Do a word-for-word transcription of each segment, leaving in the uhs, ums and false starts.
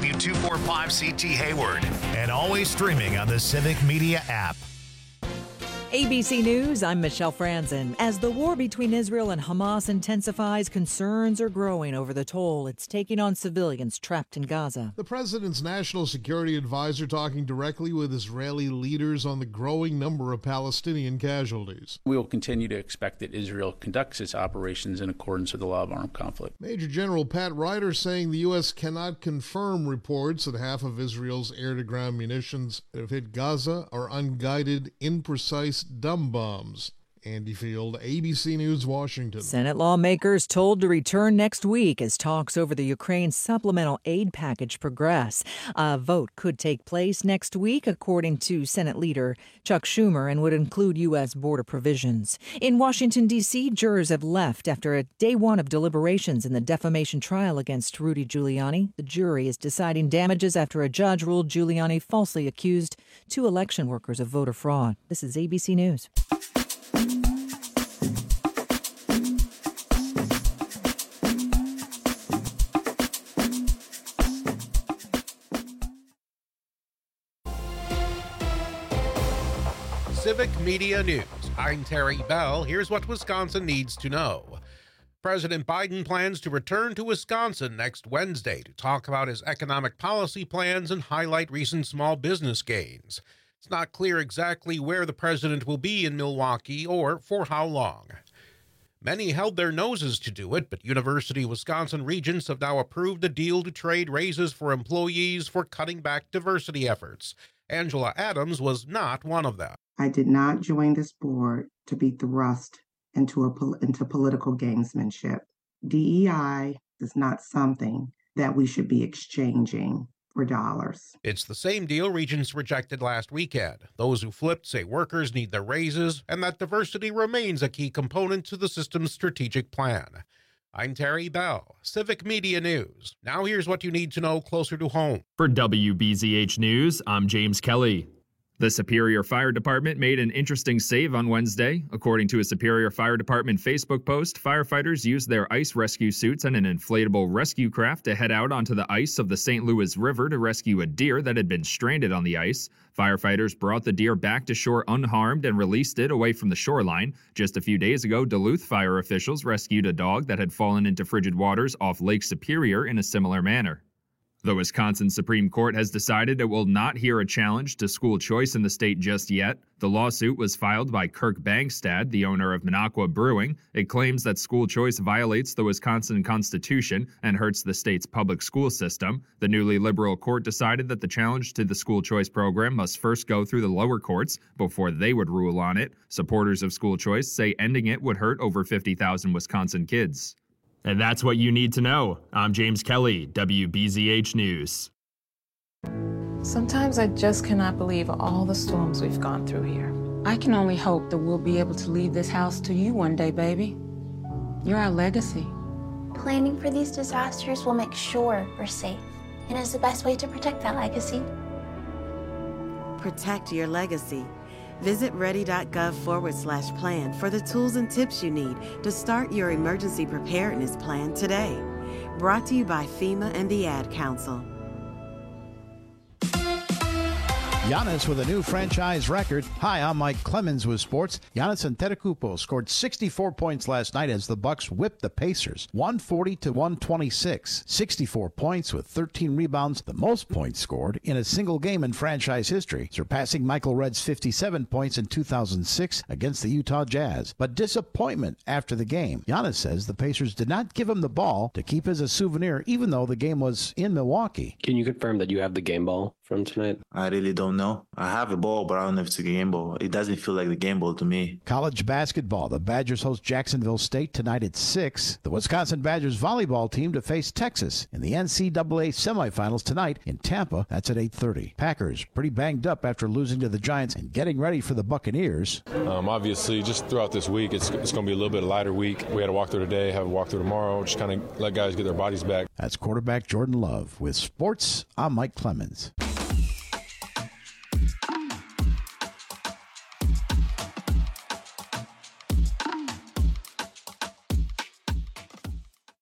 W two forty-five C T Hayward, and always streaming on the Civic Media app. A B C News, I'm Michelle Franzen. As the war between Israel and Hamas intensifies, concerns are growing over the toll it's taking on civilians trapped in Gaza. The president's national security advisor talking directly with Israeli leaders on the growing number of Palestinian casualties. We will continue to expect that Israel conducts its operations in accordance with the law of armed conflict. Major General Pat Ryder saying the U S cannot confirm reports that half of Israel's air-to-ground munitions that have hit Gaza are unguided, imprecise dumb bombs. Andy Field, A B C News, Washington. Senate lawmakers told to return next week as talks over the Ukraine supplemental aid package progress. A vote could take place next week, according to Senate Leader Chuck Schumer, and would include U S border provisions. In Washington, D C, jurors have left after a day one of deliberations in the defamation trial against Rudy Giuliani. The jury is deciding damages after a judge ruled Giuliani falsely accused two election workers of voter fraud. This is A B C News. Civic Media News. I'm Terry Bell. Here's what Wisconsin needs to know. President Biden plans to return to Wisconsin next Wednesday to talk about his economic policy plans and highlight recent small business gains. It's not clear exactly where the president will be in Milwaukee or for how long. Many held their noses to do it, but University of Wisconsin regents have now approved a deal to trade raises for employees for cutting back diversity efforts. Angela Adams was not one of them. I did not join this board to be thrust into a pol- into political gamesmanship. D E I is not something that we should be exchanging for dollars. It's the same deal regents rejected last weekend. Those who flipped say workers need their raises and that diversity remains a key component to the system's strategic plan. I'm Terry Bell, Civic Media News. Now here's what you need to know closer to home. For W B Z H News, I'm James Kelly. The Superior Fire Department made an interesting save on Wednesday. According to a Superior Fire Department Facebook post, firefighters used their ice rescue suits and an inflatable rescue craft to head out onto the ice of the Saint Louis River to rescue a deer that had been stranded on the ice. Firefighters brought the deer back to shore unharmed and released it away from the shoreline. Just a few days ago, Duluth fire officials rescued a dog that had fallen into frigid waters off Lake Superior in a similar manner. The Wisconsin Supreme Court has decided it will not hear a challenge to school choice in the state just yet. The lawsuit was filed by Kirk Bangstad, the owner of Minocqua Brewing. It claims that school choice violates the Wisconsin Constitution and hurts the state's public school system. The newly liberal court decided that the challenge to the school choice program must first go through the lower courts before they would rule on it. Supporters of school choice say ending it would hurt over fifty thousand Wisconsin kids. And that's what you need to know. I'm James Kelly, W B Z H News. Sometimes I just cannot believe all the storms we've gone through here. I can only hope that we'll be able to leave this house to you one day, baby. You're our legacy. Planning for these disasters will make sure we're safe, and is the best way to protect that legacy. Protect your legacy. Visit ready.gov forward slash plan for the tools and tips you need to start your emergency preparedness plan today. Brought to you by FEMA and the Ad Council. Giannis with a new franchise record. Hi, I'm Mike Clemens with sports. Giannis Antetokounmpo scored sixty-four points last night as the Bucks whipped the Pacers, one forty to one twenty-six. sixty-four points with thirteen rebounds, the most points scored in a single game in franchise history, surpassing Michael Redd's fifty-seven points in two thousand six against the Utah Jazz. But disappointment after the game. Giannis says the Pacers did not give him the ball to keep as a souvenir, even though the game was in Milwaukee. Can you confirm that you have the game ball from tonight? I really don't know. I have a ball, but I don't know if it's a game ball. It doesn't feel like the game ball to me. College basketball. The Badgers host Jacksonville State tonight at six. The Wisconsin Badgers volleyball team to face Texas in the N C double A semifinals tonight in Tampa. That's at eight thirty. Packers pretty banged up after losing to the Giants and getting ready for the Buccaneers. Um, obviously, just throughout this week, it's, it's going to be a little bit lighter week. We had a walkthrough today, have a walkthrough tomorrow. Just kind of let guys get their bodies back. That's quarterback Jordan Love. With sports, I'm Mike Clemens.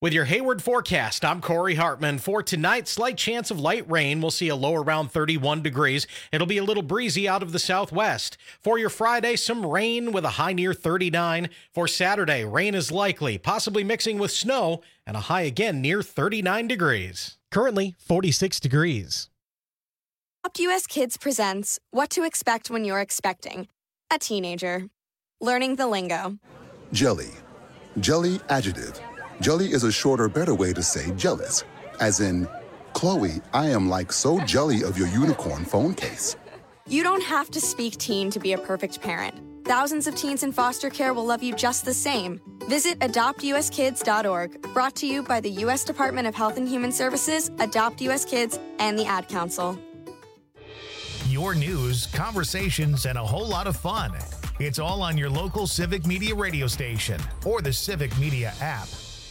With your Hayward forecast, I'm Corey Hartman. For tonight, slight chance of light rain. We'll see a low around thirty-one degrees. It'll be a little breezy out of the southwest. For your Friday, some rain with a high near thirty-nine. For Saturday, rain is likely, possibly mixing with snow, and a high again near thirty-nine degrees. Currently, forty-six degrees. Adopt U S Kids presents What to Expect When You're Expecting a Teenager. Learning the lingo. Jelly. Jelly adjective. Jelly is a shorter, better way to say jealous. As in, Chloe, I am like so jelly of your unicorn phone case. You don't have to speak teen to be a perfect parent. Thousands of teens in foster care will love you just the same. Visit adopt u s kids dot org. Brought to you by the U S Department of Health and Human Services, Adopt U S Kids, and the Ad Council. Your news, conversations, and a whole lot of fun. It's all on your local Civic Media radio station or the Civic Media app.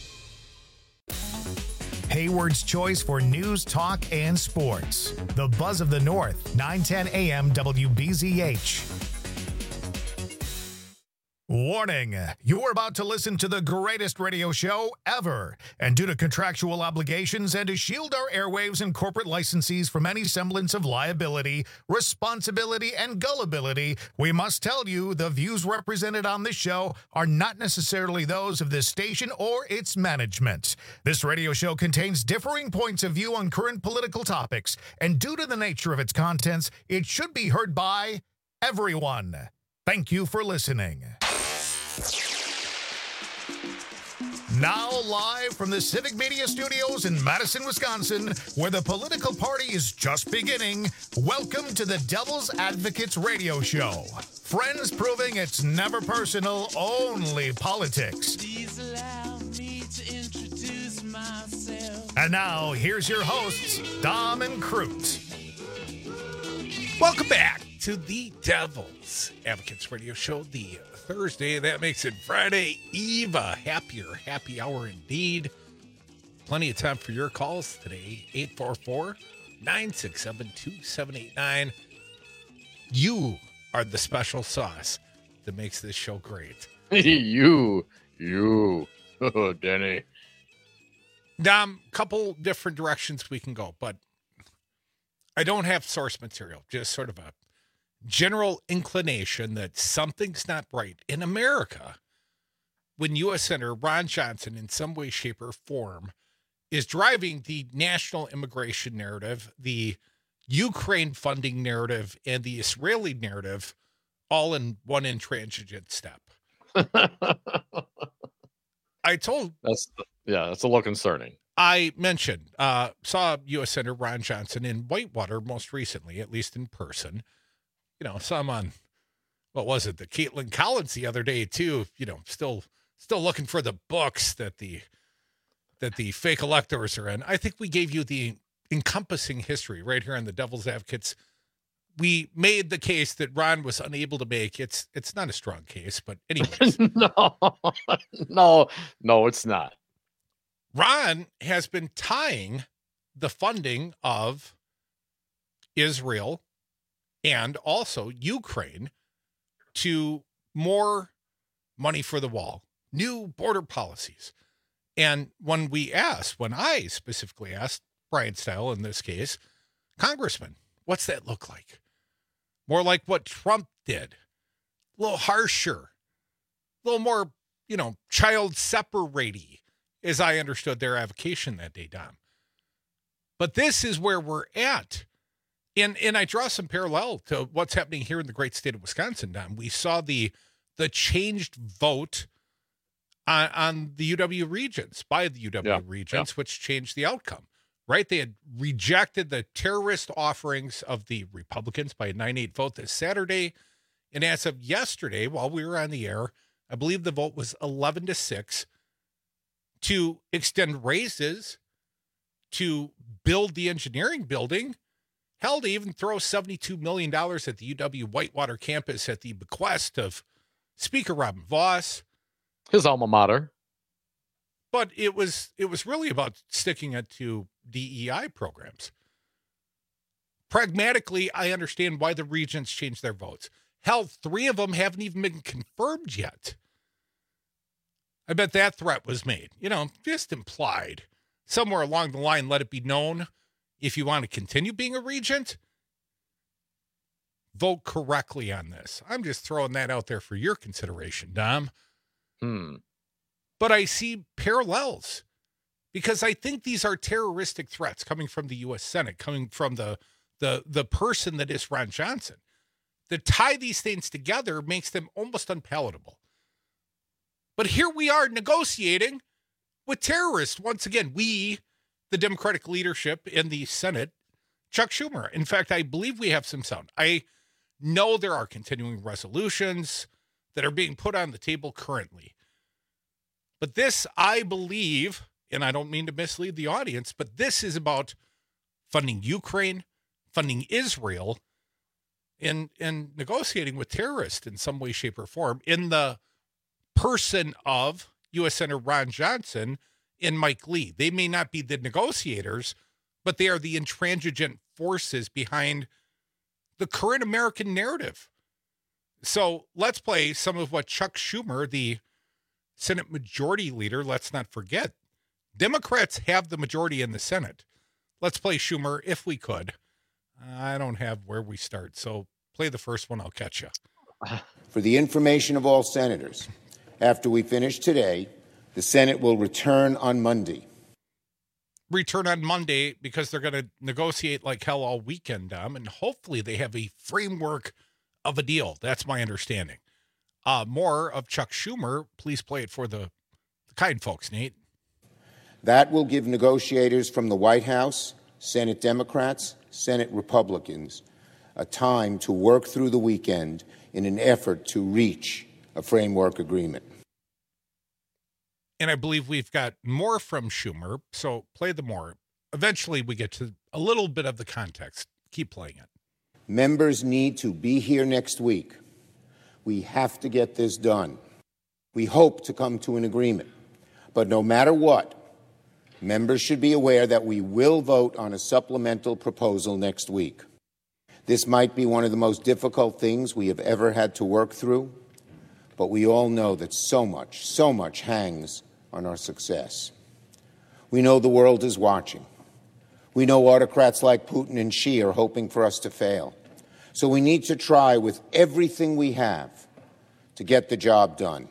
Hayward's choice for news, talk, and sports. The Buzz of the North, nine ten a m W B Z H. Warning, you're about to listen to the greatest radio show ever. And due to contractual obligations and to shield our airwaves and corporate licensees from any semblance of liability, responsibility, and gullibility, we must tell you the views represented on this show are not necessarily those of this station or its management. This radio show contains differing points of view on current political topics, and due to the nature of its contents, it should be heard by everyone. Thank you for listening. Now live from the Civic Media Studios in Madison, Wisconsin, where the political party is just beginning, welcome to the Devil's Advocates Radio Show. Friends proving it's never personal, only politics. Please allow me to introduce myself. And now, here's your hosts, Dom and Crute. Welcome back to the Devil's Advocates Radio Show, the Thursday. That makes it Friday Eve. A happier, happy hour indeed. Plenty of time for your calls today. eight four four, nine six seven, two seven eight nine. You are the special sauce that makes this show great. you, you, oh, Denny. Dom, couple different directions we can go, but I don't have source material, just sort of a general inclination that something's not right in America when U S Senator Ron Johnson, in some way, shape, or form, is driving the national immigration narrative, the Ukraine funding narrative, and the Israeli narrative all in one intransigent step. I told... That's yeah, that's a little concerning. I mentioned, uh, saw U S Senator Ron Johnson in Whitewater most recently, at least in person. You know, some on, what was it, the Caitlin Collins the other day too, you know, still still looking for the books that the that the fake electors are in. I think we gave you the encompassing history right here on the Devil's Advocates. We made the case that Ron was unable to make. It's it's not a strong case, but anyways. no, no, no, it's not. Ron has been tying the funding of Israel and also Ukraine to more money for the wall, new border policies. And when we asked, when I specifically asked Brian Style in this case, Congressman, what's that look like? More like what Trump did, a little harsher, a little more, you know, child separating, as I understood their avocation that day, Dom. But this is where we're at. And and I draw some parallel to what's happening here in the great state of Wisconsin, Don. We saw the the changed vote on, on the U W regions, by the U W yeah, regions, yeah. which changed the outcome, right? They had rejected the terrorist offerings of the Republicans by a nine eight vote this Saturday. And as of yesterday, while we were on the air, I believe the vote was eleven to six to extend raises, to build the engineering building. Hell, to even throw seventy-two million dollars at the U W Whitewater campus at the bequest of Speaker Robin Vos. His alma mater. But it was it was really about sticking it to D E I programs. Pragmatically, I understand why the regions changed their votes. Hell, three of them haven't even been confirmed yet. I bet that threat was made, you know, just implied. Somewhere along the line, let it be known if you want to continue being a regent, vote correctly on this. I'm just throwing that out there for your consideration, Dom. Hmm. But I see parallels because I think these are terroristic threats coming from the U S Senate, coming from the the the person that is Ron Johnson. To tie these things together makes them almost unpalatable. But here we are negotiating with terrorists. Once again, we, the Democratic leadership in the Senate, Chuck Schumer. In fact, I believe we have some sound. I know there are continuing resolutions that are being put on the table currently. But this, I believe, and I don't mean to mislead the audience, but this is about funding Ukraine, funding Israel, and, and negotiating with terrorists in some way, shape, or form in the person of U S Senator Ron Johnson and Mike Lee. They may not be the negotiators, but they are the intransigent forces behind the current American narrative. So let's play some of what Chuck Schumer, the Senate Majority Leader, let's not forget, Democrats have the majority in the Senate. Let's play Schumer if we could. I don't have where we start, so play the first one. I'll catch you. For the information of all senators, after we finish today, the Senate will return on Monday. Return on Monday because they're going to negotiate like hell all weekend, Dom, and hopefully they have a framework of a deal. That's my understanding. Uh, more of Chuck Schumer. Please play it for the, the kind folks, Nate. That will give negotiators from the White House, Senate Democrats, Senate Republicans, a time to work through the weekend in an effort to reach a framework agreement. And I believe we've got more from Schumer, so play the more. Eventually we get to a little bit of the context. Keep playing it. Members need to be here next week. We have to get this done. We hope to come to an agreement. But no matter what, members should be aware that we will vote on a supplemental proposal next week. This might be one of the most difficult things we have ever had to work through, but we all know that so much, so much hangs on our success. We know the world is watching. We know autocrats like Putin and Xi are hoping for us to fail. So we need to try with everything we have to get the job done.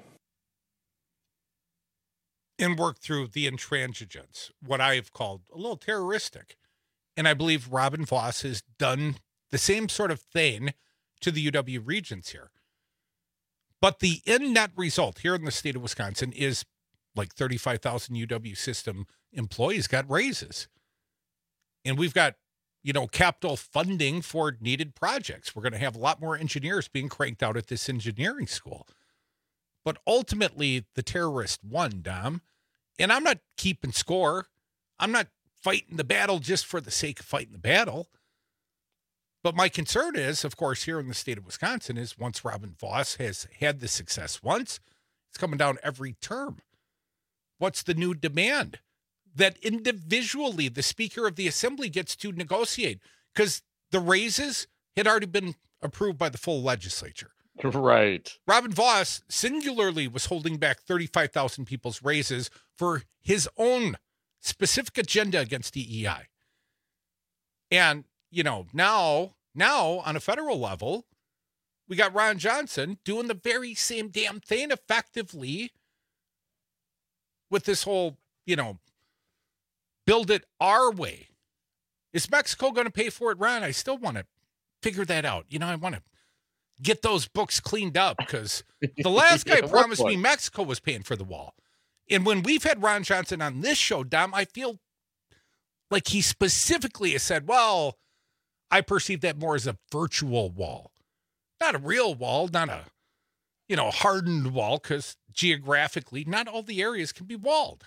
And work through the intransigence, what I've called a little terroristic. And I believe Robin Vos has done the same sort of thing to the U W regents here. But the in-net result here in the state of Wisconsin is like thirty-five thousand U W system employees got raises. And we've got, you know, capital funding for needed projects. We're going to have a lot more engineers being cranked out at this engineering school. But ultimately, the terrorist won, Dom. And I'm not keeping score. I'm not fighting the battle just for the sake of fighting the battle. But my concern is, of course, here in the state of Wisconsin, is once Robin Vos has had the success once, it's coming down every term. What's the new demand? That individually the Speaker of the Assembly gets to negotiate, because the raises had already been approved by the full legislature. Right. Robin Vos singularly was holding back thirty-five thousand people's raises for his own specific agenda against D E I. And, you know, now, now on a federal level, we got Ron Johnson doing the very same damn thing effectively with this whole, you know, build it our way. Is Mexico going to pay for it, Ron? I still want to figure that out. You know, I want to get those books cleaned up, because the last guy Yeah, promised what? me Mexico was paying for the wall. And when we've had Ron Johnson on this show, Dom, I feel like he specifically has said, well, I perceive that more as a virtual wall, not a real wall, not a, you know, hardened wall, because geographically, not all the areas can be walled.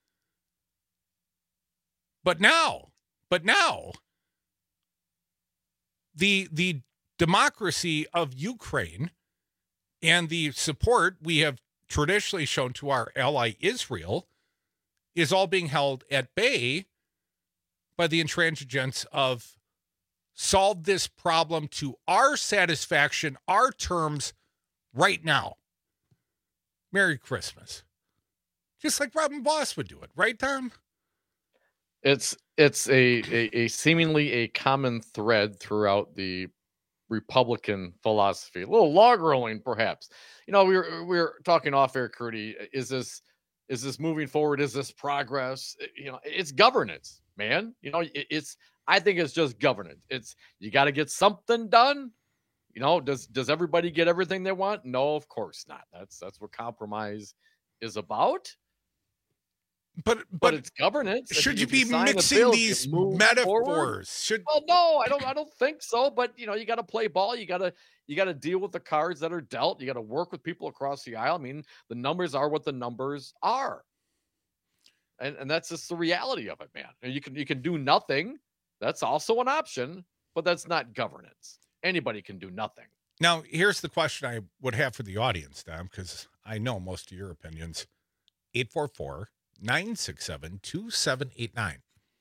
But now, but now, the the democracy of Ukraine and the support we have traditionally shown to our ally Israel is all being held at bay by the intransigence of solve this problem to our satisfaction, our terms right now. Merry Christmas. Just like Robin Boss would do it, right, Tom? It's it's a, a, a seemingly a common thread throughout the Republican philosophy. A little log rolling, perhaps. You know, we were we were talking off air, Curdy. Is this is this moving forward? Is this progress? You know, it's governance, man. You know, it, it's I think it's just governance. It's you got to get something done. You know, does does everybody get everything they want? No, of course not. That's that's what compromise is about. But, but but it's governance. Should you, you be mixing bill, these metaphors? Forward. Should well, no, I don't. I don't think so. But you know, you got to play ball. You got to you got to deal with the cards that are dealt. You got to work with people across the aisle. I mean, the numbers are what the numbers are, and and that's just the reality of it, man. You can you can do nothing. That's also an option, but that's not governance. Anybody can do nothing. Now, here's the question I would have for the audience, Tom, because I know most of your opinions. eight four four, nine six seven, two seven eight nine.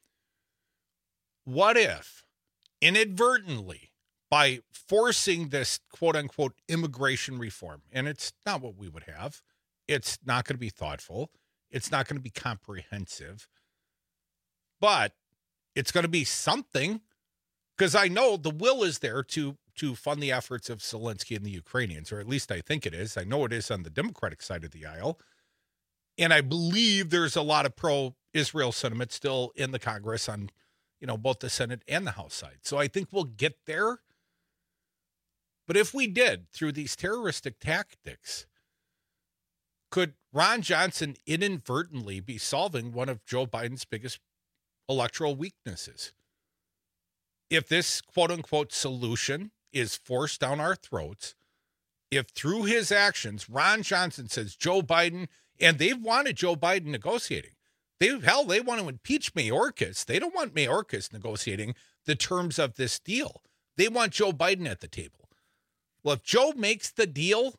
What if inadvertently, by forcing this quote unquote immigration reform, and it's not what we would have, it's not going to be thoughtful, it's not going to be comprehensive, but it's going to be something, because I know the will is there to to fund the efforts of Zelensky and the Ukrainians, or at least I think it is. I know it is on the Democratic side of the aisle. And I believe there's a lot of pro-Israel sentiment still in the Congress on, you know, both the Senate and the House side. So I think we'll get there. But if we did, through these terroristic tactics, could Ron Johnson inadvertently be solving one of Joe Biden's biggest electoral weaknesses? If this quote-unquote solution is forced down our throats, if through his actions, Ron Johnson says Joe Biden, and they've wanted Joe Biden negotiating. They hell, they want to impeach Mayorkas. They don't want Mayorkas negotiating the terms of this deal. They want Joe Biden at the table. Well, if Joe makes the deal,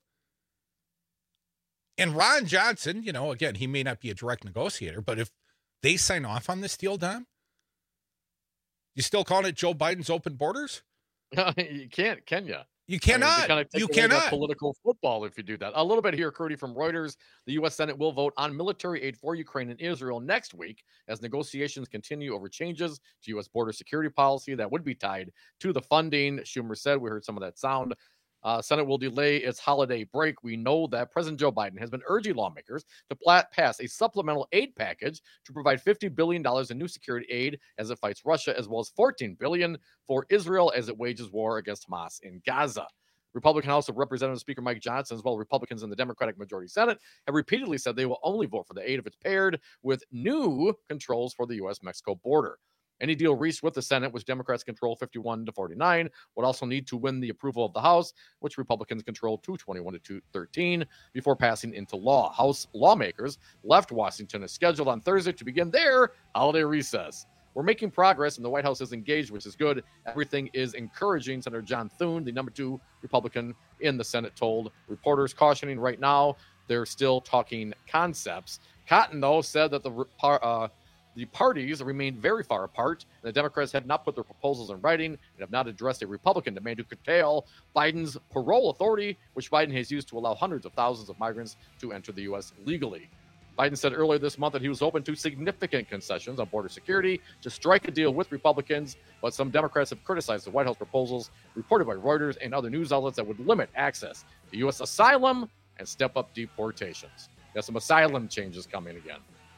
and Ron Johnson, you know, again, he may not be a direct negotiator, but if they sign off on this deal, Dom, you still calling it Joe Biden's open borders? You can't, can you? You cannot. I mean, kind of you cannot. Political football if you do that. A little bit here, Curdy, from Reuters. The U S Senate will vote on military aid for Ukraine and Israel next week as negotiations continue over changes to U S border security policy that would be tied to the funding. Schumer said, we heard some of that sound. Uh, Senate will delay its holiday break. We know that President Joe Biden has been urging lawmakers to plat- pass a supplemental aid package to provide fifty billion dollars in new security aid as it fights Russia, as well as fourteen billion dollars for Israel as it wages war against Hamas in Gaza. Republican House of Representatives Speaker Mike Johnson, as well as Republicans in the Democratic majority Senate, have repeatedly said they will only vote for the aid if it's paired with new controls for the U S Mexico border. Any deal reached with the Senate, which Democrats control fifty-one to forty-nine, would also need to win the approval of the House, which Republicans control two twenty-one to two thirteen, before passing into law. House lawmakers left Washington as scheduled on Thursday to begin their holiday recess. We're making progress, and the White House is engaged, which is good. Everything is encouraging, Senator John Thune, the number two Republican in the Senate, told reporters, cautioning right now they're still talking concepts. Cotton, though, said that the uh, The parties remain very far apart, and the Democrats have not put their proposals in writing and have not addressed a Republican demand to curtail Biden's parole authority, which Biden has used to allow hundreds of thousands of migrants to enter the U S legally. Biden said earlier this month that he was open to significant concessions on border security to strike a deal with Republicans, but some Democrats have criticized the White House proposals reported by Reuters and other news outlets that would limit access to U S asylum and step up deportations. Got some asylum changes coming again.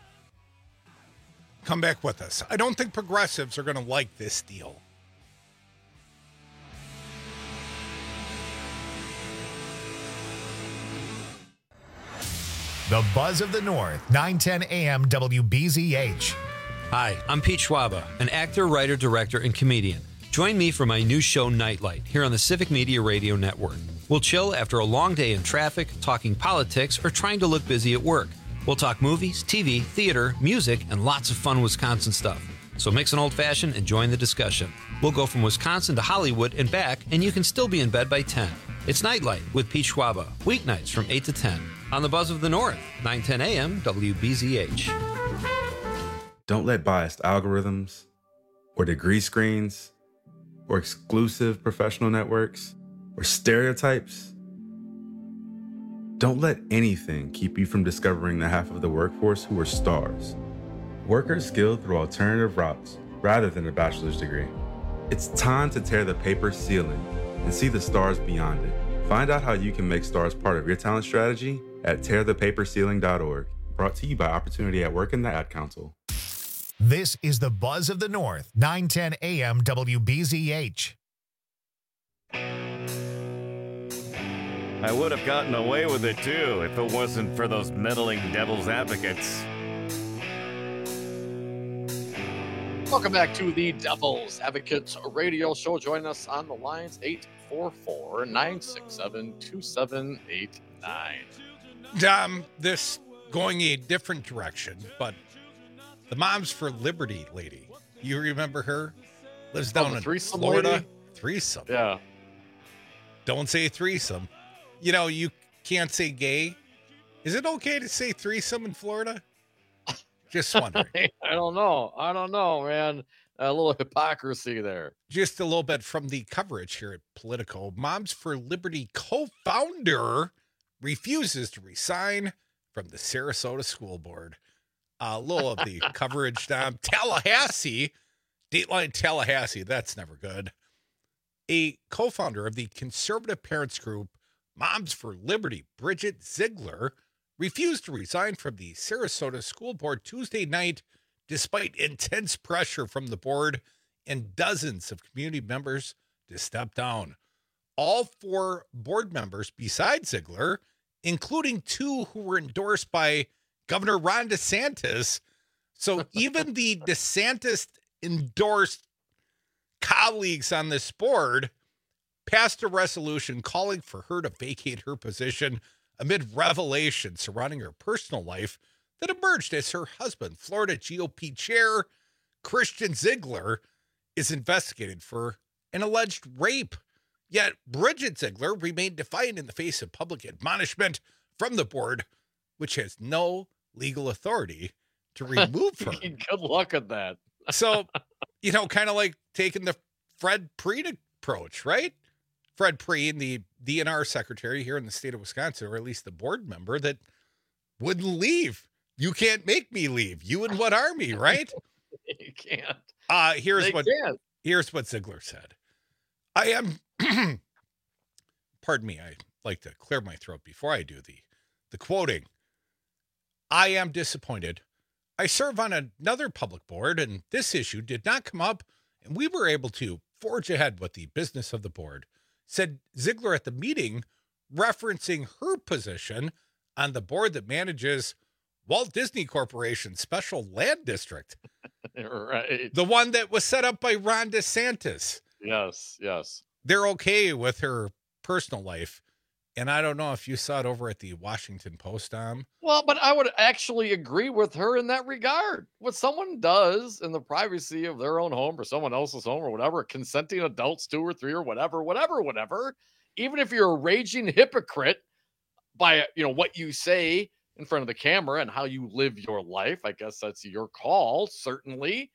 Come back with us. I don't think progressives are going to like this deal. The Buzz of the North, nine ten a.m. W B Z H. Hi, I'm Pete Schwaba, an actor, writer, director, and comedian. Join me for my new show, Nightlight, here on the Civic Media Radio Network. We'll chill after a long day in traffic, talking politics, or trying to look busy at work. We'll talk movies, T V, theater, music, and lots of fun Wisconsin stuff. So mix an old-fashioned and join the discussion. We'll go from Wisconsin to Hollywood and back, and you can still be in bed by ten. It's Nightlight with Pete Schwaba, weeknights from eight to ten on the Buzz of the North, nine ten a.m. W B Z H. Don't let biased algorithms or degree screens or exclusive professional networks or stereotypes Don't let anything keep you from discovering the half of the workforce who are stars. Workers skilled through alternative routes rather than a bachelor's degree. It's time to tear the paper ceiling and see the stars beyond it. Find out how you can make stars part of your talent strategy at tear the paper ceiling dot org. Brought to you by Opportunity at Work and the Ad Council. This is the Buzz of the North, nine ten A M W B Z H. I would have gotten away with it too if it wasn't for those meddling devil's advocates. Welcome back to the Devil's Advocates Radio Show. Join us on the lines eight four four, nine six seven, two seven eight nine. Um, this going a different direction, but the Moms for Liberty lady, you remember her? Lives down oh, in threesome Florida. Lady? Threesome. Yeah. Don't say threesome. You know, you can't say gay. Is it okay to say threesome in Florida? Just wondering. I don't know. I don't know, man. A little hypocrisy there. Just a little bit from the coverage here at Politico. Moms for Liberty co-founder refuses to resign from the Sarasota School Board. A little of the coverage down. Tallahassee, Dateline Tallahassee, that's never good. A co-founder of the conservative parents group, Moms for Liberty, Bridget Ziegler, refused to resign from the Sarasota School Board Tuesday night, despite intense pressure from the board and dozens of community members to step down. All four board members, besides Ziegler, including two who were endorsed by Governor Ron DeSantis. So even the DeSantis-endorsed colleagues on this board passed a resolution calling for her to vacate her position amid revelations surrounding her personal life that emerged as her husband, Florida G O P Chair Christian Ziegler, is investigated for an alleged rape. Yet Bridget Ziegler remained defiant in the face of public admonishment from the board, which has no legal authority to remove her. Good luck at that. So, you know, kind of like taking the Fred Preet approach, right? Fred Preet, the D N R secretary here in the state of Wisconsin, or at least the board member that wouldn't leave. You can't make me leave. You and what army, right? You can't. Uh, here's They what can't. here's what Ziegler said. I am pardon me, I like to clear my throat before I do the the quoting. I am disappointed. I serve on another public board, and this issue did not come up, and we were able to forge ahead with the business of the board, said Ziegler at the meeting, referencing her position on the board that manages Walt Disney Corporation's Special Land District. Right. The one that was set up by Ron DeSantis. Yes, yes. They're okay with her personal life. And I don't know if you saw it over at the Washington Post, Tom. Well, but I would actually agree with her in that regard. What someone does in the privacy of their own home or someone else's home or whatever, consenting adults, two or three or whatever, whatever, whatever, even if you're a raging hypocrite by, you know, what you say in front of the camera and how you live your life, I guess that's your call, certainly.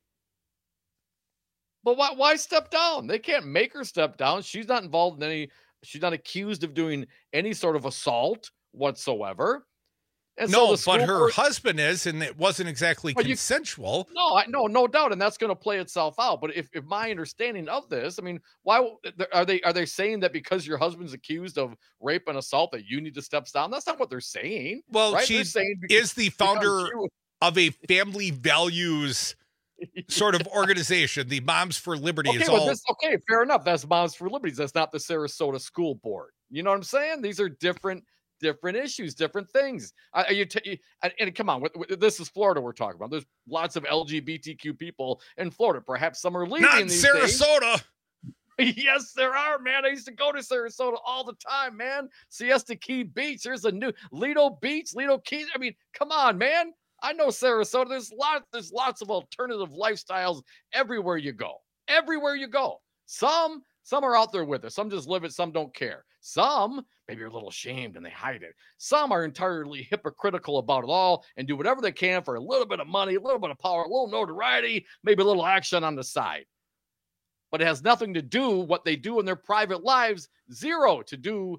But why, why step down? They can't make her step down. She's not involved in any... She's not accused of doing any sort of assault whatsoever. And no, so but her board, husband is, and it wasn't exactly consensual. You, no, I, no, no doubt, and that's going to play itself out. But if, if my understanding of this, I mean, why are they are they saying that because your husband's accused of rape and assault that you need to step down? That's not what they're saying. Well, right? she saying because, is the founder of a family values sort of organization. The Moms for Liberty okay, is well, all this, okay, fair enough. That's Moms for Liberty. That's not the Sarasota School Board. You know what I'm saying? These are different, different issues, different things. Are you t- and, and come on, with, with, this is Florida we're talking about. There's lots of L G B T Q people in Florida. Perhaps some are leaving. Not these Sarasota. Days. Yes, there are, man. I used to go to Sarasota all the time, man. Siesta Key Beach. There's a new Lido Beach, Lido Key. I mean, come on, man. I know Sarasota. There's lots, there's lots of alternative lifestyles everywhere you go. Everywhere you go. Some, some are out there with it. Some just live it. Some don't care. Some maybe are a little ashamed and they hide it. Some are entirely hypocritical about it all and do whatever they can for a little bit of money, a little bit of power, a little notoriety, maybe a little action on the side. But it has nothing to do what they do in their private lives. Zero to do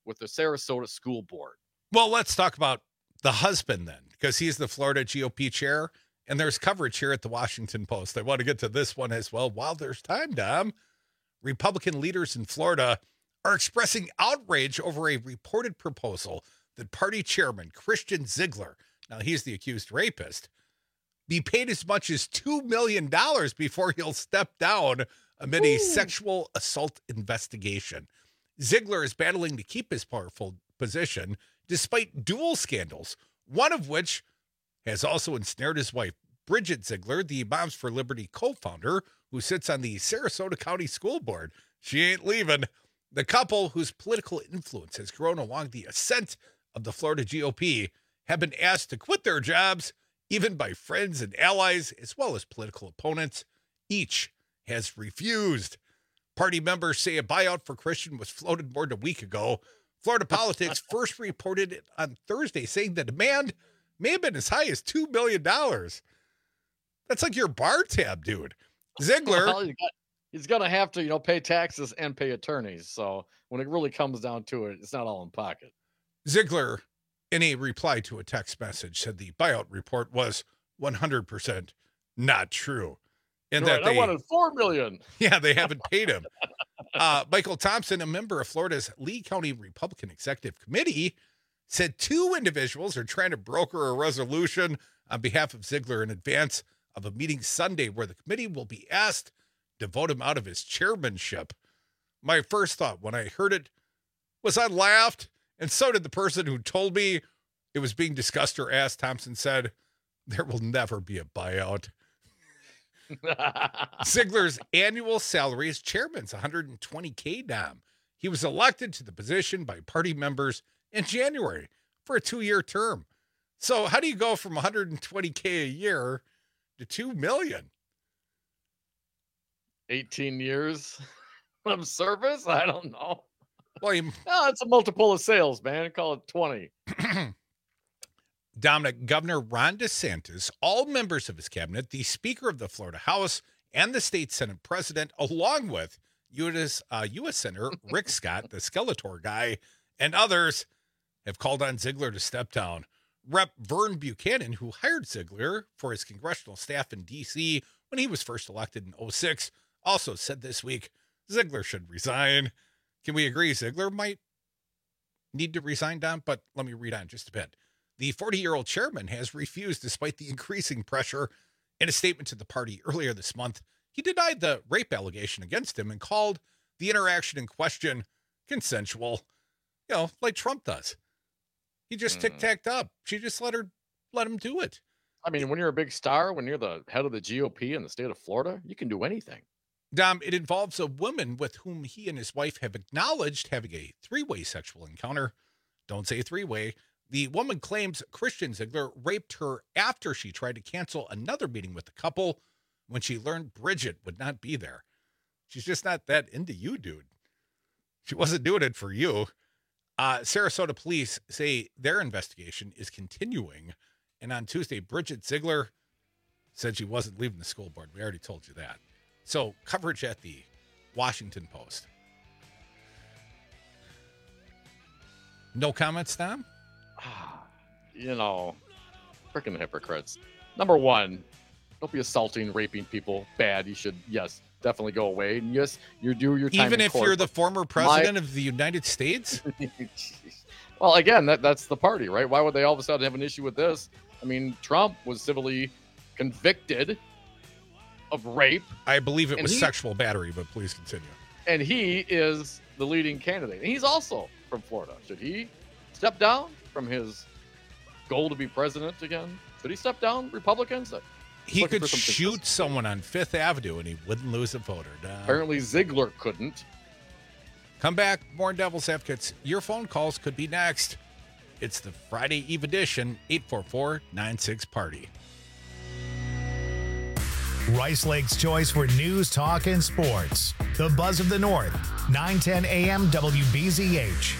with the Sarasota School Board. Well, let's talk about the husband then, because he's the Florida G O P chair, and there's coverage here at the Washington Post. I want to get to this one as well while there's time, Dom. Republican leaders in Florida are expressing outrage over a reported proposal that party chairman Christian Ziegler, now he's the accused rapist, be paid as much as two million dollars before he'll step down amid Ooh. a sexual assault investigation. Ziegler is battling to keep his powerful position despite dual scandals, one of which has also ensnared his wife, Bridget Ziegler, the Moms for Liberty co-founder, who sits on the Sarasota County School Board. She ain't leaving. The couple, whose political influence has grown along the ascent of the Florida G O P, have been asked to quit their jobs, even by friends and allies, as well as political opponents. Each has refused. Party members say a buyout for Christian was floated more than a week ago. Florida Politics first reported it on Thursday, saying the demand may have been as high as two million dollars. That's like your bar tab, dude. Ziegler. Well, he's, got, he's gonna have to, you know, pay taxes and pay attorneys. So when it really comes down to it, it's not all in pocket. Ziegler, in a reply to a text message, said the buyout report was one hundred percent not true. And right, that they I wanted four million. Yeah, they haven't paid him. Uh, Michael Thompson, a member of Florida's Lee County Republican Executive Committee, said two individuals are trying to broker a resolution on behalf of Ziegler in advance of a meeting Sunday where the committee will be asked to vote him out of his chairmanship. My first thought when I heard it was I laughed, and so did the person who told me it was being discussed or asked. Thompson said, there will never be a buyout. Ziegler's annual salary as chairman is one hundred twenty K Dom. He was elected to the position by party members in January for a two-year term. So how do you go from one hundred twenty K a year to two million? eighteen years of service? I don't know. Well, you... oh, it's a multiple of sales, man. Call it twenty. Dominic, Governor Ron DeSantis, all members of his cabinet, the Speaker of the Florida House, and the state Senate president, along with U S, uh, U S Senator Rick Scott, the Skeletor guy, and others, have called on Ziegler to step down. Representative Vern Buchanan, who hired Ziegler for his congressional staff in D C when he was first elected in oh six, also said this week Ziegler should resign. Can we agree Ziegler might need to resign, Dom? But let me read on just a bit. The forty-year-old chairman has refused despite the increasing pressure. In a statement to the party earlier this month, he denied the rape allegation against him and called the interaction in question consensual, you know, like Trump does. He just mm. tic-tacked up. She just let her, let him do it. I mean, when you're a big star, when you're the head of the G O P in the state of Florida, you can do anything. Dom, it involves a woman with whom he and his wife have acknowledged having a three-way sexual encounter. Don't say three-way. The woman claims Christian Ziegler raped her after she tried to cancel another meeting with the couple when she learned Bridget would not be there. She's just not that into you, dude. She wasn't doing it for you. Uh, Sarasota police say their investigation is continuing. And on Tuesday, Bridget Ziegler said she wasn't leaving the school board. We already told you that. So coverage at the Washington Post. No comments, Tom? You know, freaking hypocrites. Number one, don't be assaulting, raping people. Bad. You should, yes, definitely go away. And yes, you do your time even in if court. You're the former president My... of the United States. Well, again, that that's the party, right? Why would they all of a sudden have an issue with this? I mean, Trump was civilly convicted of rape. I believe it was he, sexual battery, but please continue. And he is the leading candidate. And he's also from Florida. Should he step down from his goal to be president again? Should he step down, Republicans? He could shoot someone on Fifth Avenue and he wouldn't lose a voter. No. Apparently Ziegler couldn't. Come back, more Devil's Advocates. Your phone calls could be next. It's the Friday Eve edition, eight four four, nine six, party. Rice Lake's choice for news, talk, and sports. The Buzz of the North, nine ten A M W B Z H.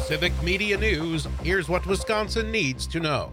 Civic Media News. Here's what Wisconsin needs to know.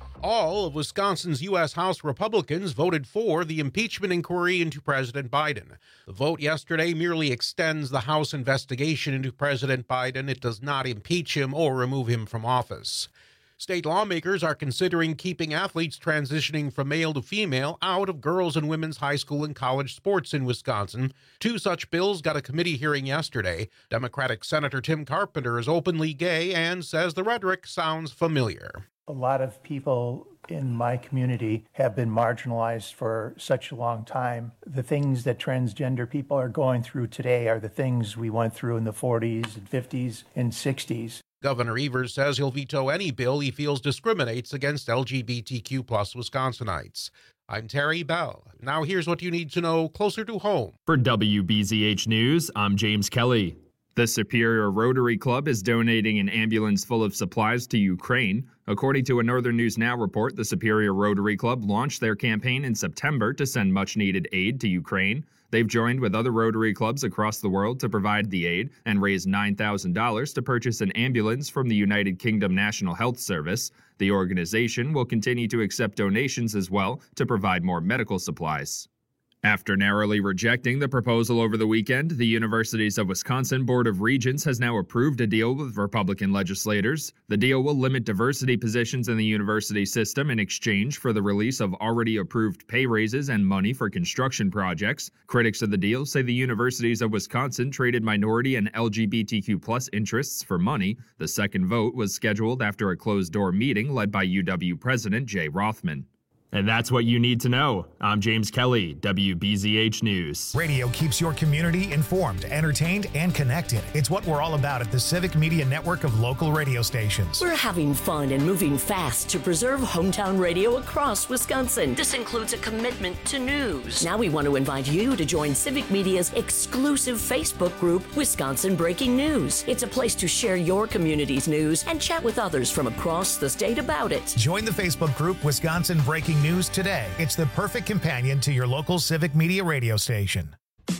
All of Wisconsin's U S House Republicans voted for the impeachment inquiry into President Biden. The vote yesterday merely extends the House investigation into President Biden. It does not impeach him or remove him from office. State lawmakers are considering keeping athletes transitioning from male to female out of girls' and women's high school and college sports in Wisconsin. Two such bills got a committee hearing yesterday. Democratic Senator Tim Carpenter is openly gay and says the rhetoric sounds familiar. A lot of people in my community have been marginalized for such a long time. The things that transgender people are going through today are the things we went through in the forties and fifties and sixties. Governor Evers says he'll veto any bill he feels discriminates against L G B T Q plus Wisconsinites. I'm Terry Bell. Now here's what you need to know closer to home. For W B Z H News, I'm James Kelly. The Superior Rotary Club is donating an ambulance full of supplies to Ukraine. According to a Northern News Now report, the Superior Rotary Club launched their campaign in September to send much-needed aid to Ukraine. They've joined with other Rotary clubs across the world to provide the aid and raised nine thousand dollars to purchase an ambulance from the United Kingdom National Health Service. The organization will continue to accept donations as well to provide more medical supplies. After narrowly rejecting the proposal over the weekend, the Universities of Wisconsin Board of Regents has now approved a deal with Republican legislators. The deal will limit diversity positions in the university system in exchange for the release of already approved pay raises and money for construction projects. Critics of the deal say the Universities of Wisconsin traded minority and L G B T Q plus interests for money. The second vote was scheduled after a closed-door meeting led by U W President Jay Rothman. And that's what you need to know. I'm James Kelly, W B Z H News. Radio keeps your community informed, entertained, and connected. It's what we're all about at the Civic Media Network of local radio stations. We're having fun and moving fast to preserve hometown radio across Wisconsin. This includes a commitment to news. Now we want to invite you to join Civic Media's exclusive Facebook group, Wisconsin Breaking News. It's a place to share your community's news and chat with others from across the state about it. Join the Facebook group, Wisconsin Breaking News today. It's the perfect companion to your local Civic Media radio station.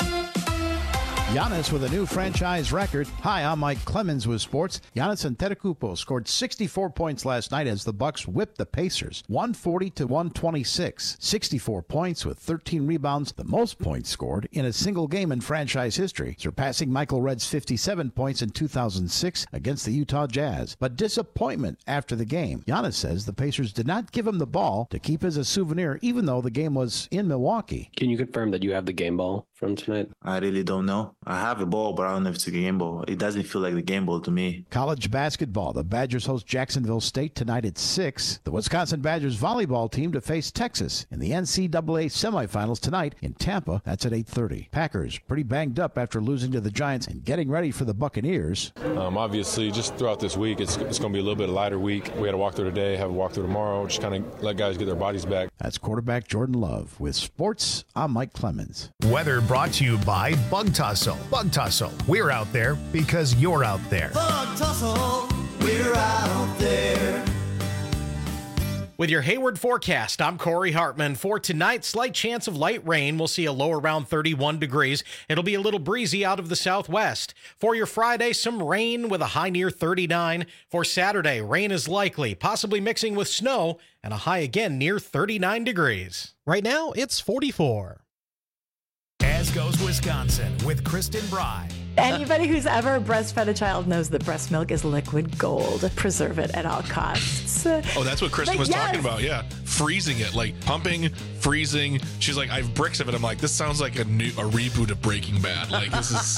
Giannis with a new franchise record. Hi, I'm Mike Clemens with sports. Giannis Antetokounmpo scored sixty-four points last night as the Bucks whipped the Pacers, one forty to one twenty-six. sixty-four points with thirteen rebounds, the most points scored in a single game in franchise history, surpassing Michael Redd's fifty-seven points in two thousand six against the Utah Jazz. But disappointment after the game. Giannis says the Pacers did not give him the ball to keep as a souvenir, even though the game was in Milwaukee. Can you confirm that you have the game ball from tonight? I really don't know. I have a ball, but I don't know if it's a game ball. It doesn't feel like the game ball to me. College basketball. The Badgers host Jacksonville State tonight at six. The Wisconsin Badgers volleyball team to face Texas in the N C double A semifinals tonight in Tampa. That's at eight thirty. Packers pretty banged up after losing to the Giants and getting ready for the Buccaneers. Um, obviously, just throughout this week, it's, it's going to be a little bit lighter week. We had a walkthrough today, have a walkthrough tomorrow. Just kind of let guys get their bodies back. That's quarterback Jordan Love. With sports, I'm Mike Clemens. Weather brought to you by Bug Tussle. Bug Tussle. We're out there because you're out there. Bug Tussle. We're out there. With your Hayward forecast, I'm Corey Hartman. For tonight, slight chance of light rain. We'll see a low around thirty-one degrees. It'll be a little breezy out of the southwest. For your Friday, some rain with a high near thirty-nine. For Saturday, rain is likely, possibly mixing with snow, and a high again near thirty-nine degrees. Right now, it's forty-four. As goes Wisconsin with Kristen Bry. Anybody who's ever breastfed a child knows that breast milk is liquid gold. Preserve it at all costs. Oh, that's what Kristen But was yes. talking about. Yeah. Freezing it, like pumping, freezing. She's like, I have bricks of it. I'm like, this sounds like a new a reboot of Breaking Bad. Like, this is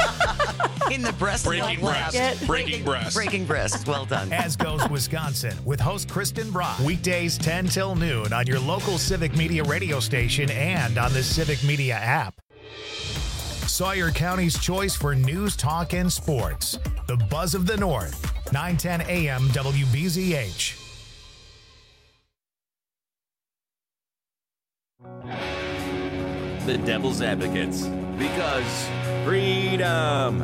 in the breast breaking milk breast. blanket. Breaking breast. Breaking breast. Well done. As goes Wisconsin with host Kristen Bry. Weekdays ten till noon on your local Civic Media radio station and on the Civic Media app. Sawyer County's choice for news, talk, and sports. The Buzz of the North, nine ten a m W B Z H. The Devil's Advocates, because freedom.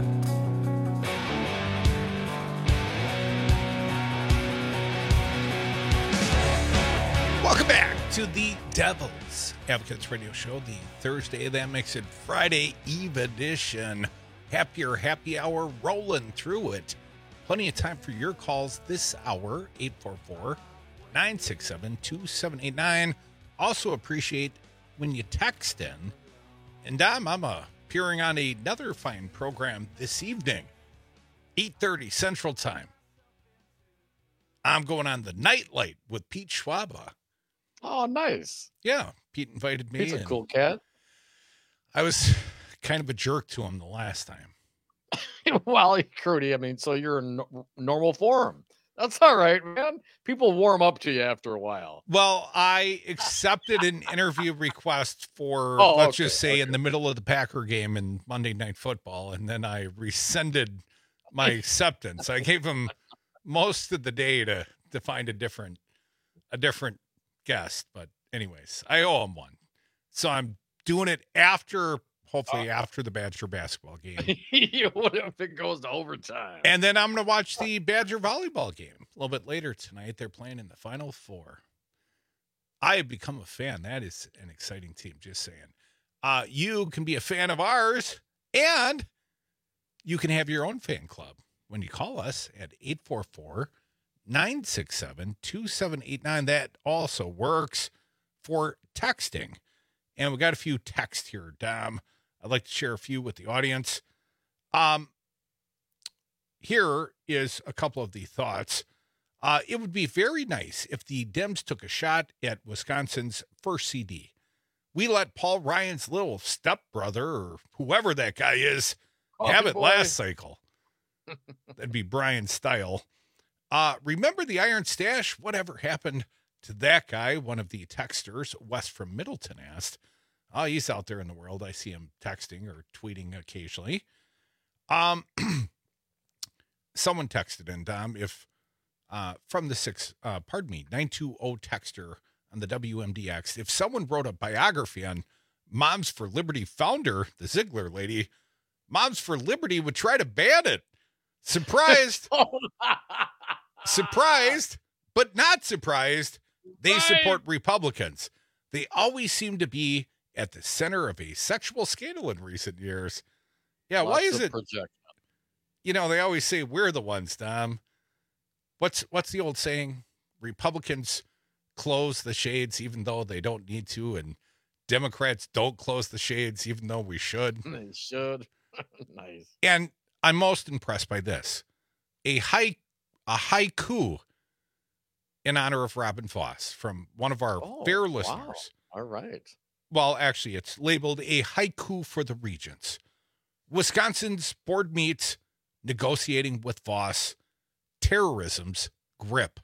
Welcome back to the Devil's Advocates Radio Show, the Thursday, that makes it Friday Eve edition. Happier happy hour rolling through it. Plenty of time for your calls this hour, eight four four, nine six seven, two seven eight nine. Also appreciate when you text in. And Dom, I'm uh, appearing on another fine program this evening, eight thirty Central Time. I'm going on the Nightlight with Pete Schwaba. Oh, nice. Yeah, Pete invited me. He's a cool cat. I was kind of a jerk to him the last time. Well, Crudy, I mean, so you're in no- normal form. That's all right, man. People warm up to you after a while. Well, I accepted an interview request for, Oh, let's okay, just say, okay. in the middle of the Packer game in Monday Night Football, and then I rescinded my acceptance. I gave him most of the day to to find a different a different guest, but anyways, I owe him one, so I'm doing it after, hopefully, uh, after the Badger basketball game. What if it goes to overtime? And then I'm going to watch the Badger volleyball game a little bit later tonight. They're playing in the Final Four. I have become a fan. That is an exciting team, just saying. Uh, you can be a fan of ours, and you can have your own fan club when you call us at eight four four, nine six seven, two seven eight nine. That also works for texting. And we got a few texts here, Dom. I'd like to share a few with the audience. Um, here is a couple of the thoughts. Uh, it would be very nice if the Dems took a shot at Wisconsin's first C D. We let Paul Ryan's little stepbrother, or whoever that guy is, Oh, have it boy. last cycle. That'd be Brian's style. Uh, remember the Iron Stash? Whatever happened to that guy? One of the texters, Wes from Middleton, asked. Oh, he's out there in the world. I see him texting or tweeting occasionally. Um, someone texted in, Dom, if uh, from the six, uh, pardon me, nine two zero texter on the W M D X, if someone wrote a biography on Moms for Liberty founder, the Ziegler lady, Moms for Liberty would try to ban it. Surprised. Surprised, but not surprised. They Right. support Republicans. They always seem to be at the center of a sexual scandal in recent years. Yeah, why Lots is of it? projection. You know, they always say we're the ones, Dom. What's what's the old saying? Republicans close the shades even though they don't need to, and Democrats don't close the shades even though we should. They should. Nice. And I'm most impressed by this. A high a haiku in honor of Robin Voss from one of our Oh, fair wow. listeners. All right. Well, actually, it's labeled a haiku for the Regents. Wisconsin's board meets negotiating with Voss, terrorism's grip.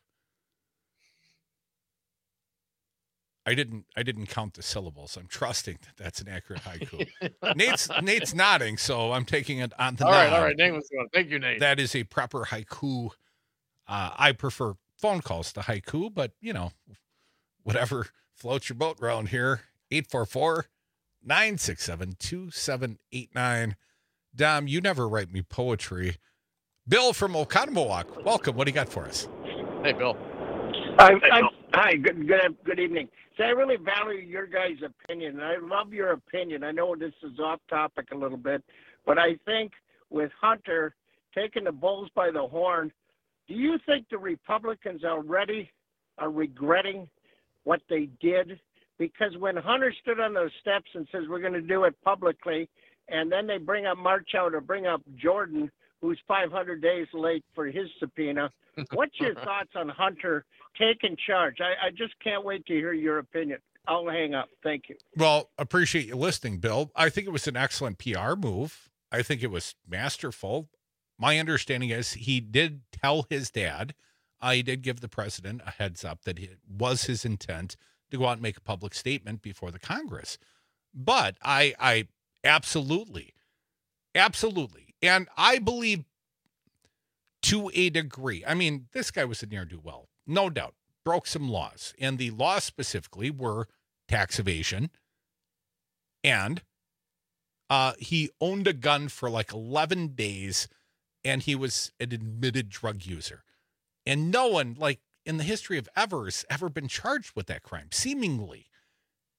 I didn't I didn't count the syllables. I'm trusting that that's an accurate haiku. Nate's Nate's nodding, so I'm taking it on the All right, nod. all right. Nate was going. Thank you, Nate. That is a proper haiku. Uh, I prefer phone calls to haiku, but, you know, whatever floats your boat around here. eight four four, nine six seven, two seven eight nine. Dom, you never write me poetry. Bill from Oconomowoc, welcome. What do you got for us? Hey, Bill. I, I, hi, good, good, good evening. So I really value your guys' opinion. I love your opinion. I know this is off topic a little bit, but I think with Hunter taking the bulls by the horn, do you think the Republicans already are regretting what they did? Because when Hunter stood on those steps and says we're going to do it publicly, and then they bring up March out or bring up Jordan, who's five hundred days late for his subpoena. What's your thoughts on Hunter taking charge? I, I just can't wait to hear your opinion. I'll hang up. Thank you. Well, appreciate you listening, Bill. I think it was an excellent P R move. I think it was masterful. My understanding is he did tell his dad, uh, he did give the president a heads up that it was his intent to go out and make a public statement before the Congress. But I, I absolutely, absolutely, and I believe to a degree. I mean, this guy was a ne'er-do-well, no doubt, broke some laws, and the laws specifically were tax evasion, and uh, he owned a gun for like eleven days, and he was an admitted drug user. And no one, like, in the history of ever, has ever been charged with that crime, seemingly.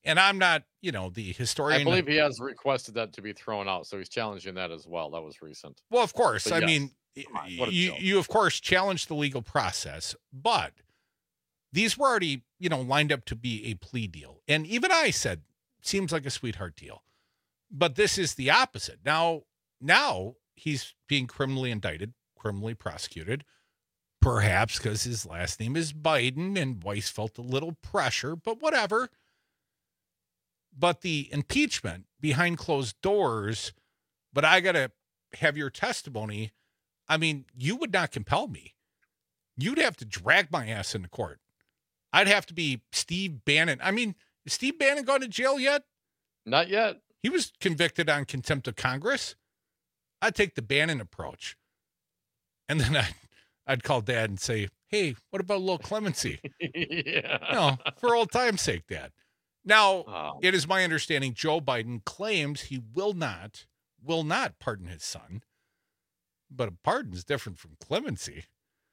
And I'm not, you know, the historian. I believe he has requested that to be thrown out, so he's challenging that as well. That was recent. Well, of course. But I yes, mean, on, you, you, of course, challenge the legal process, but these were already, you know, lined up to be a plea deal. And even I said, seems like a sweetheart deal. But this is the opposite. Now, now he's being criminally indicted, criminally prosecuted, perhaps because his last name is Biden and Weiss felt a little pressure, but whatever. But the impeachment behind closed doors, but I got to have your testimony. I mean, you would not compel me. You'd have to drag my ass into court. I'd have to be Steve Bannon. I mean, is Steve Bannon gone to jail yet? Not yet. He was convicted on contempt of Congress. I'd take the Bannon approach. And then I'd, I'd call Dad and say, hey, what about a little clemency? Yeah. No, for old time's sake, Dad. Now, Oh. it is my understanding Joe Biden claims he will not, will not pardon his son. But a pardon is different from clemency.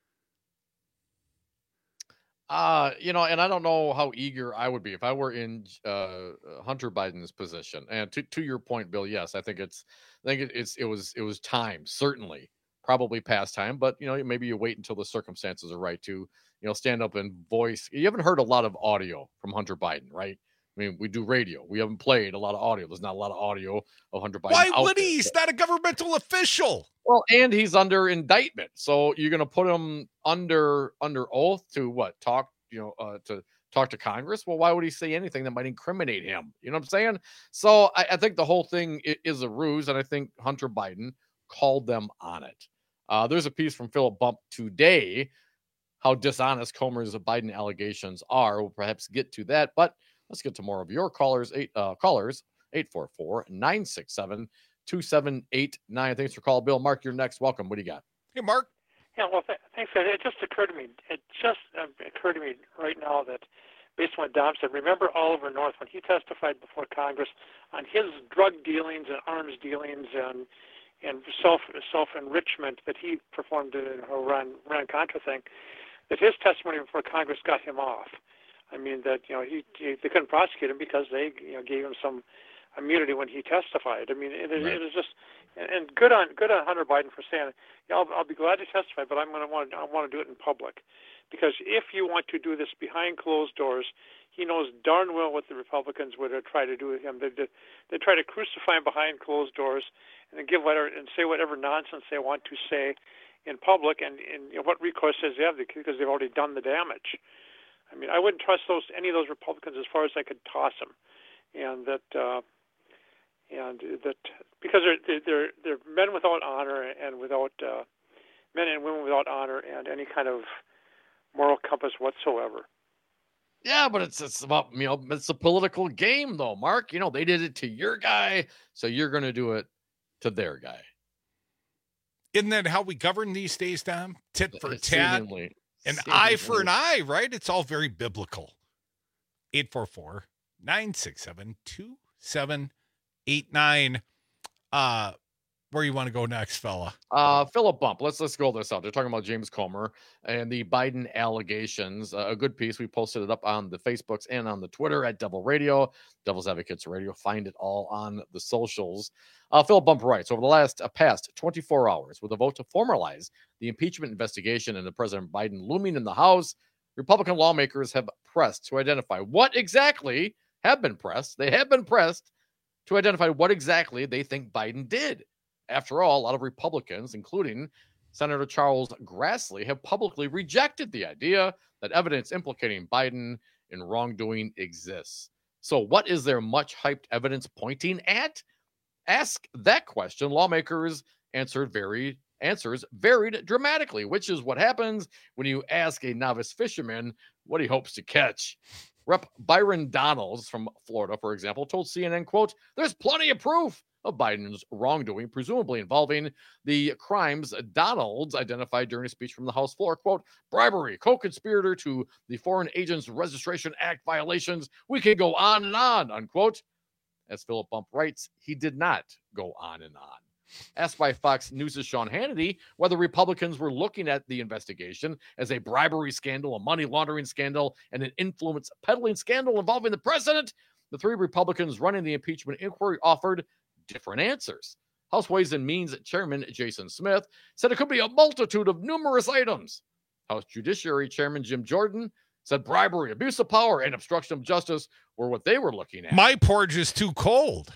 Uh, you know, and I don't know how eager I would be if I were in uh, Hunter Biden's position. And to, to your point, Bill, yes, I think it's, I think it, it's, it was, it was time, certainly, probably past time, but you know, maybe you wait until the circumstances are right to, you know, stand up and voice. You haven't heard a lot of audio from Hunter Biden, right? I mean, we do radio. We haven't played a lot of audio. There's not a lot of audio of Hunter Biden. Why out would there. he? He's not a governmental official. Well, and he's under indictment. So you're going to put him under under oath to what? Talk, you know, uh, to talk to Congress? Well, why would he say anything that might incriminate him? You know what I'm saying? So I, I think the whole thing is a ruse, and I think Hunter Biden called them on it. Uh, there's a piece from Philip Bump today, how dishonest Comer's Biden allegations are. We'll perhaps get to that, but let's get to more of your callers. Eight uh, callers, eight four four, nine six seven, two seven eight nine. Thanks for calling, Bill. Mark, you're next. Welcome. What do you got? Hey, Mark. Yeah, well, th- thanks. It just occurred to me. It just uh, occurred to me right now that, based on what Dom said, remember Oliver North when he testified before Congress on his drug dealings and arms dealings and and self self enrichment that he performed in the Iran Iran Contra thing, that his testimony before Congress got him off. I mean that you know he, he they couldn't prosecute him because they you know gave him some immunity when he testified. I mean it, Right. it is just and, and good on good on Hunter Biden for saying, yeah, I'll, I'll be glad to testify, but I'm going to want I want to do it in public, because if you want to do this behind closed doors, he knows darn well what the Republicans would try to do with him. They they try to crucify him behind closed doors and then give whatever and say whatever nonsense they want to say in public, and, and you know, what recourse does they have because they've already done the damage. I mean, I wouldn't trust those any of those Republicans as far as I could toss them, and that uh, and that because they're they're they're men without honor and without uh, men and women without honor and any kind of moral compass whatsoever. Yeah, but it's it's about, you know, it's a political game though, Mark. You know, they did it to your guy, so you're going to do it to their guy. Isn't that how we govern these days, Dom? Tit for tat, Seemingly. an Seemingly. eye for an eye, right? It's all very biblical. eight four four, nine six seven, two seven eight nine. Uh, where you want to go next, fella? Uh, Philip Bump. Let's let's go this out. They're talking about James Comer and the Biden allegations. Uh, a good piece. We posted it up on the Facebooks and on the Twitter at Devil Radio, Devil's Advocates Radio. Find it all on the socials. Uh, Philip Bump writes, over the last uh, past twenty-four hours, with a vote to formalize the impeachment investigation into President Biden looming in the House, Republican lawmakers have pressed to identify what exactly have been pressed. They have been pressed to identify what exactly they think Biden did. After all, a lot of Republicans, including Senator Charles Grassley, have publicly rejected the idea that evidence implicating Biden in wrongdoing exists. So what is there much hyped evidence pointing at? Ask that question. Lawmakers answered very answers varied dramatically, which is what happens when you ask a novice fisherman what he hopes to catch. Rep Byron Donalds from Florida, for example, told C N N, quote, "There's plenty of proof of Biden's wrongdoing, presumably involving the crimes Donalds identified during a speech from the House floor, quote, bribery, co-conspirator to the Foreign Agents Registration Act violations. We can go on and on," unquote. As Philip Bump writes, he did not go on and on. Asked by Fox News' Sean Hannity whether Republicans were looking at the investigation as a bribery scandal, a money laundering scandal, and an influence peddling scandal involving the president, The three Republicans running the impeachment inquiry offered different answers. House Ways and Means Chairman Jason Smith said it could be a multitude of numerous items. House Judiciary Chairman Jim Jordan said bribery, abuse of power, and obstruction of justice were what they were looking at. My porridge is too cold.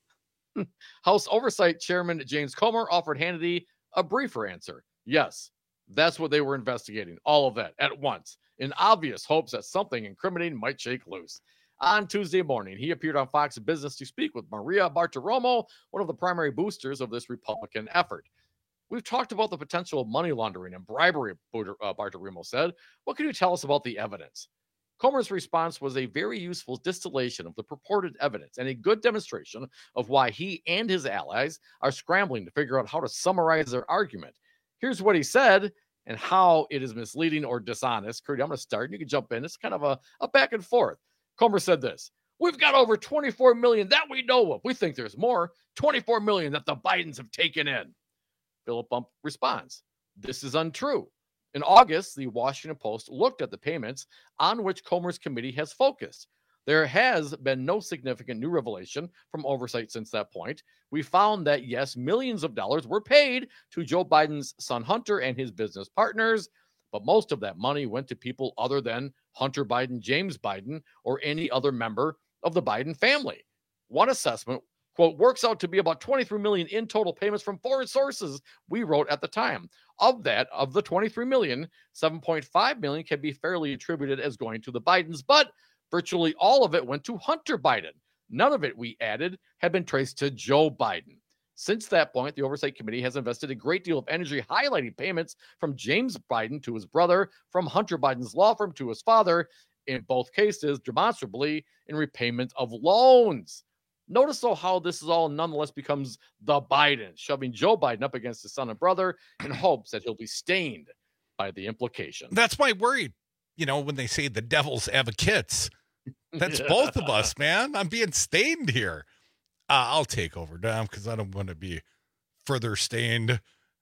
House Oversight Chairman James Comer offered Hannity a briefer answer. Yes, that's what they were investigating, all of that at once, in obvious hopes that something incriminating might shake loose. On Tuesday morning, he appeared on Fox Business to speak with Maria Bartiromo, one of the primary boosters of this Republican effort. We've talked about the potential of money laundering and bribery, Bartiromo said. What can you tell us about the evidence? Comer's response was a very useful distillation of the purported evidence and a good demonstration of why he and his allies are scrambling to figure out how to summarize their argument. Here's what he said and how it is misleading or dishonest. Curdy, I'm going to start, and you can jump in. It's kind of a, a back and forth. Comer said this: we've got over twenty-four million that we know of. We think there's more. twenty-four million that the Bidens have taken in. Philip Bump responds, this is untrue. In August, the Washington Post looked at the payments on which Comer's committee has focused. There has been no significant new revelation from oversight since that point. We found that, yes, millions of dollars were paid to Joe Biden's son Hunter and his business partners, but most of that money went to people other than Hunter Biden, James Biden, or any other member of the Biden family. One assessment, quote, works out to be about twenty-three million dollars in total payments from foreign sources, we wrote at the time. Of that, of the twenty-three million dollars, seven point five million dollars can be fairly attributed as going to the Bidens, but virtually all of it went to Hunter Biden. None of it, we added, had been traced to Joe Biden. Since that point, the Oversight Committee has invested a great deal of energy highlighting payments from James Biden to his brother, from Hunter Biden's law firm to his father, in both cases, demonstrably in repayment of loans. Notice, though, how this is all nonetheless becomes the Biden, shoving Joe Biden up against his son and brother in hopes that he'll be stained by the implication. That's my worry. You know, when they say the devil's advocates, that's both of us, man. I'm being stained here. Uh, I'll take over, Dom, because I don't want to be further stained.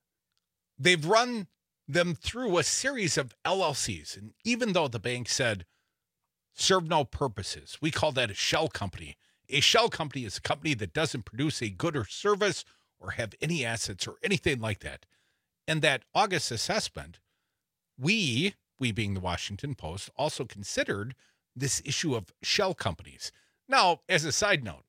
They've run them through a series of L L Cs, and even though the bank said serve no purposes, we call that a shell company. A shell company is a company that doesn't produce a good or service or have any assets or anything like that. And that August assessment, we, we being the Washington Post, also considered this issue of shell companies. Now, as a side note,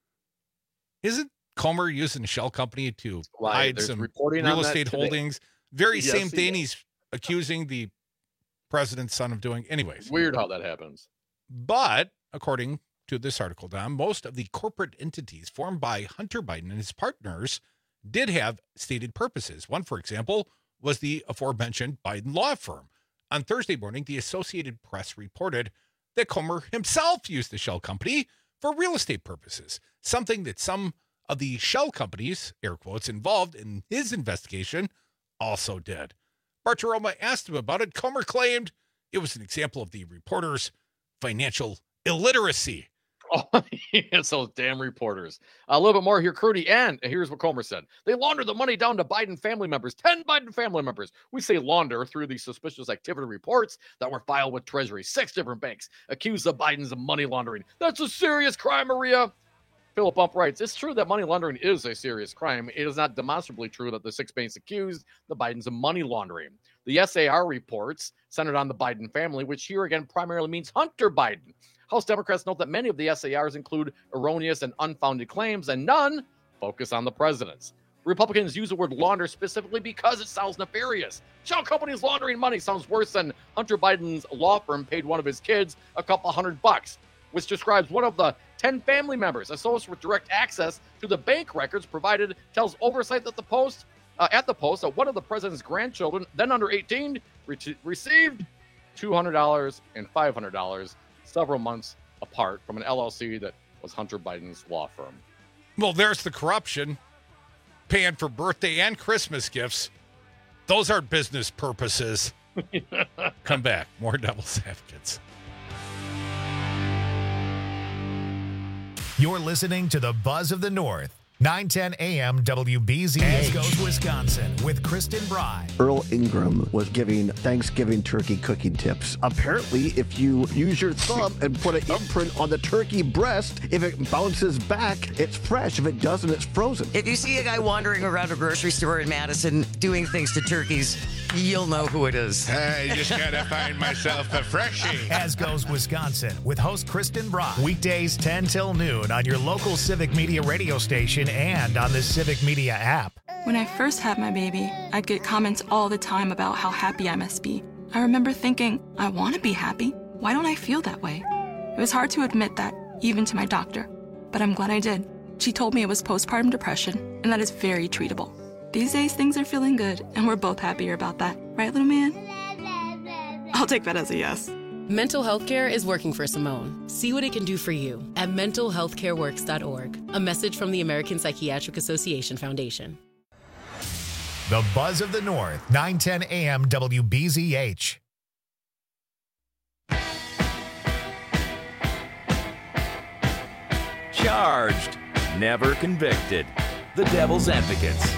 isn't Comer using a shell company to Why, hide some real estate holdings? Very Yes, same he thing does. he's accusing the president's son of doing. Anyways. Weird how that happens. But according to this article, Don, most of the corporate entities formed by Hunter Biden and his partners did have stated purposes. One, for example, was the aforementioned Biden law firm. On Thursday morning, the Associated Press reported that Comer himself used the shell company for real estate purposes, something that some of the shell companies, air quotes, involved in his investigation also did. Bartiromo asked him about it. Comer claimed it was an example of the reporter's financial illiteracy. Oh, it's those damn reporters. A little bit more here, Crudy, and here's what Comer said. They laundered the money down to Biden family members, ten Biden family members. We say launder through the suspicious activity reports that were filed with Treasury. Six different banks accused the Bidens of money laundering. That's a serious crime, Maria. Philip Bump writes, it's true that money laundering is a serious crime. It is not demonstrably true that the six banks accused the Bidens of money laundering. The S A R reports centered on the Biden family, which here again primarily means Hunter Biden. House Democrats note that many of the S A Rs include erroneous and unfounded claims, and none focus on the president's. Republicans use the word launder specifically because it sounds nefarious. Shell companies laundering money sounds worse than Hunter Biden's law firm paid one of his kids a couple hundred bucks, which describes one of the ten family members associated with direct access to the bank records provided, tells Oversight that the Post, uh, at the Post, that one of the president's grandchildren, then under eighteen, re- received two hundred dollars and five hundred dollars several months apart from an L L C that was Hunter Biden's law firm. Well, there's the corruption. Paying for birthday and Christmas gifts. Those aren't business purposes. Come back. More Devil's Advocates. You're listening to the Buzz of the North nine ten A M W B Z H. As goes Wisconsin with Kristen Bry. Earl Ingram was giving Thanksgiving turkey cooking tips. Apparently, if you use your thumb and put an imprint on the turkey breast, if it bounces back, it's fresh. If it doesn't, it's frozen. If you see a guy wandering around a grocery store in Madison doing things to turkeys, you'll know who it is. I just gotta find myself a freshie. As goes Wisconsin with host Kristen Bry. Weekdays ten till noon on your local Civic Media radio station and on the Civic Media app. When I first had my baby, I'd get comments all the time about how happy I must be. I remember thinking, I want to be happy. Why don't I feel that way? It was hard to admit that, even to my doctor. But I'm glad I did. She told me it was postpartum depression, and that is very treatable. These days, things are feeling good, and we're both happier about that. Right, little man? I'll take that as a yes. Mental health care is working for Simone. See what it can do for you at mental health care works dot org. A message from the American Psychiatric Association Foundation. The Buzz of the North, nine ten A M W B Z H. Charged, never convicted. The Devil's Advocates.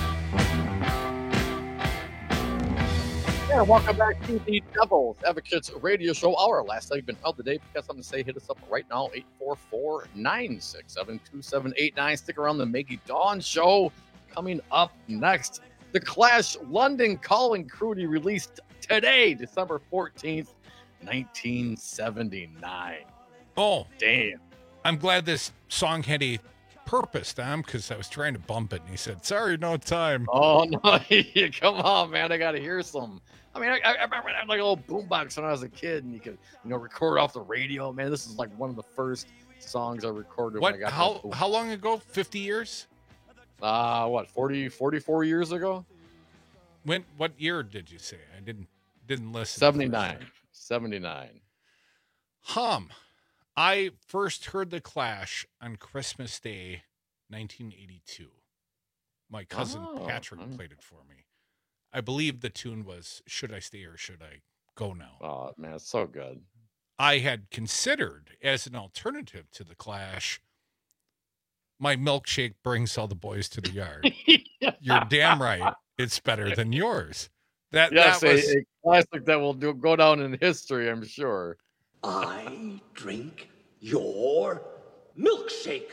Yeah, welcome back to the Devil's Advocates radio show. Our last segment of the day. If you got something to say, hit us up right now, eight four four, nine six seven, two seven eight nine. Stick around, the Maggie Dawn Show coming up next. The Clash London Calling Crudy released today, December fourteenth, nineteen seventy-nine. Oh, damn. I'm glad this song had a purpose, Tom, because I was trying to bump it, and he said, sorry, no time. Oh, no. Come on, man. I got to hear some. I mean, I, I remember I had like a little boombox when I was a kid, and you could, you know, record off the radio. Man, this is like one of the first songs I recorded What? when I got How, that how long ago? fifty years? Uh, what, forty, forty-four years ago? When? What year did you say? I didn't didn't listen. seventy-nine. seventy-nine. Hum. I first heard The Clash on Christmas Day, nineteen eighty-two. My cousin Oh, Patrick mm. played it for me. I believe the tune was Should I Stay or Should I Go Now? Oh, man, it's so good. I had considered as an alternative to The Clash, My Milkshake Brings All the Boys to the Yard. You're damn right. It's better than yours. That, Yes, that was... a, a classic that will do, go down in history, I'm sure. I drink your milkshake.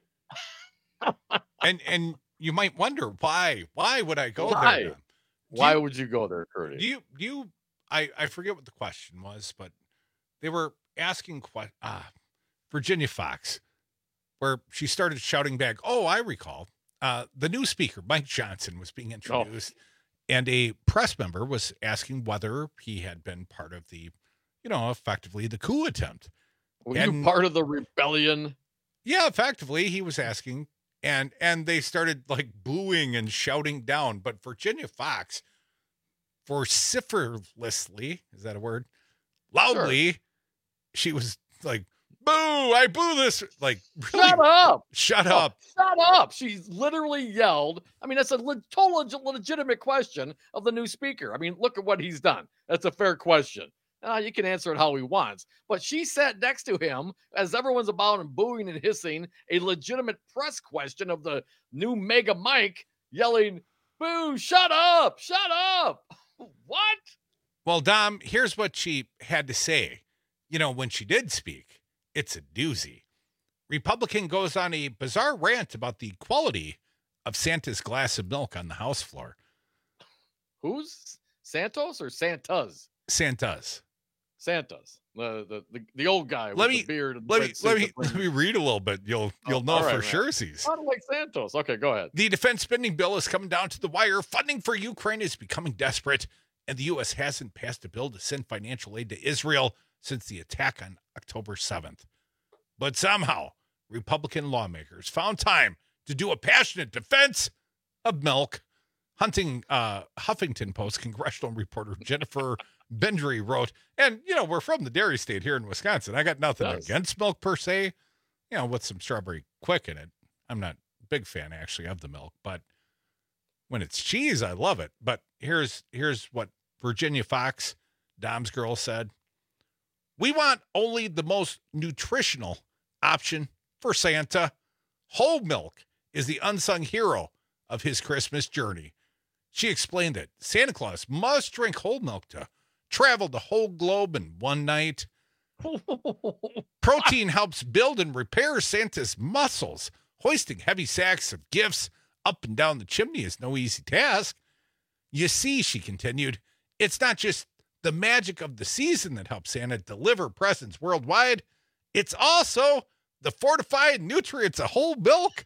and and you might wonder why. Why would I go Why? there? Then? Why you, would you go there, Curdy? Do you do you I, I forget what the question was, but they were asking que- uh, Virginia Fox, where she started shouting back, oh, I recall. Uh, the new speaker, Mike Johnson, was being introduced, oh. and a press member was asking whether he had been part of the, you know, effectively the coup attempt. Were and, you part of the rebellion? Yeah, effectively, he was asking, and and they started like booing and shouting down. But Virginia Fox, vociferously, is that a word? Loudly, sure. She was like, boo, I boo this. Like, really, shut up. Shut oh, up. Shut up. She's literally yelled. I mean, that's a le- total legitimate question of the new speaker. I mean, look at what he's done. That's a fair question. Uh, you can answer it how he wants. But she sat next to him as everyone's about and booing and hissing a legitimate press question of the new Mega Mike yelling, boo, shut up, shut up. What? Well, Dom, here's what she had to say. You know, when she did speak, it's a doozy. Republican goes on a bizarre rant about the quality of Santa's glass of milk on the House floor. Who's? Santos or Santas? Santas. Santas. The the the, the old guy with let me, the beard. And let me let me let me read a little bit. You'll you'll oh, know right, for sure. Sounded like Santos. Okay, go ahead. The defense spending bill is coming down to the wire. Funding for Ukraine is becoming desperate, and the U S hasn't passed a bill to send financial aid to Israel since the attack on October seventh. But somehow, Republican lawmakers found time to do a passionate defense of milk. Hunting uh, Huffington Post congressional reporter Jennifer Bendry wrote, and, you know, we're from the dairy state here in Wisconsin. I got nothing yes. against milk per se, you know, with some strawberry quick in it. I'm not a big fan, actually, of the milk, but when it's cheese, I love it. But here's here's what Virginia Fox, Dom's girl, said. We want only the most nutritional option for Santa, whole milk, is the unsung hero of his Christmas journey. She explained that Santa Claus must drink whole milk to travel the whole globe in one night. Protein helps build and repair Santa's muscles. Hoisting heavy sacks of gifts up and down the chimney is no easy task. You see, she continued, it's not just the magic of the season that helps Santa deliver presents worldwide. It's also the fortified nutrients of whole milk.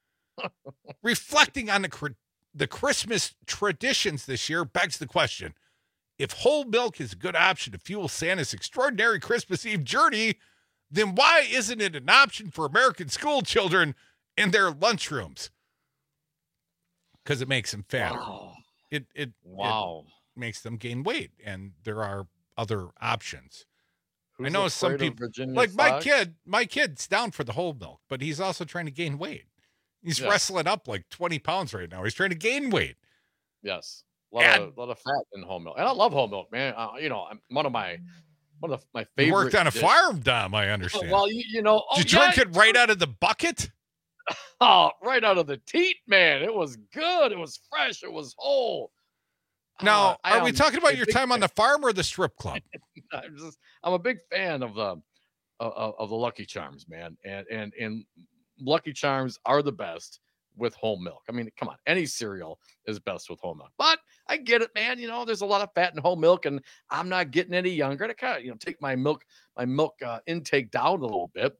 Reflecting on the, the Christmas traditions this year begs the question, if whole milk is a good option to fuel Santa's extraordinary Christmas Eve journey, then why isn't it an option for American school children in their lunchrooms? Because it makes them fat. Wow. It it wow it makes them gain weight, and there are other options. Who's I know some afraid of people Virginia like my Fox? kid. My kid's down for the whole milk, but he's also trying to gain weight. He's Yeah. wrestling up like twenty pounds right now. He's trying to gain weight. Yes, a lot, And- of, lot of fat in whole milk, and I love whole milk, man. Uh, you know, I'm one of my one of my You favorite. worked on a dish- farm, Dom. I understand. Well, you, you know, oh, Did you yeah, drink it right out of the bucket? Oh, right out of the teat, man. It was good. It was fresh. It was whole. Now, Uh, I are we am talking about a your big time on fan. the farm or the strip club? I'm just, I'm a big fan of the of, of the Lucky Charms, man, and and and Lucky Charms are the best with whole milk. I mean, come on, any cereal is best with whole milk. But I get it, man. You know, there's a lot of fat in whole milk, and I'm not getting any younger. To kind of, you know, take my milk my milk uh, intake down a little bit.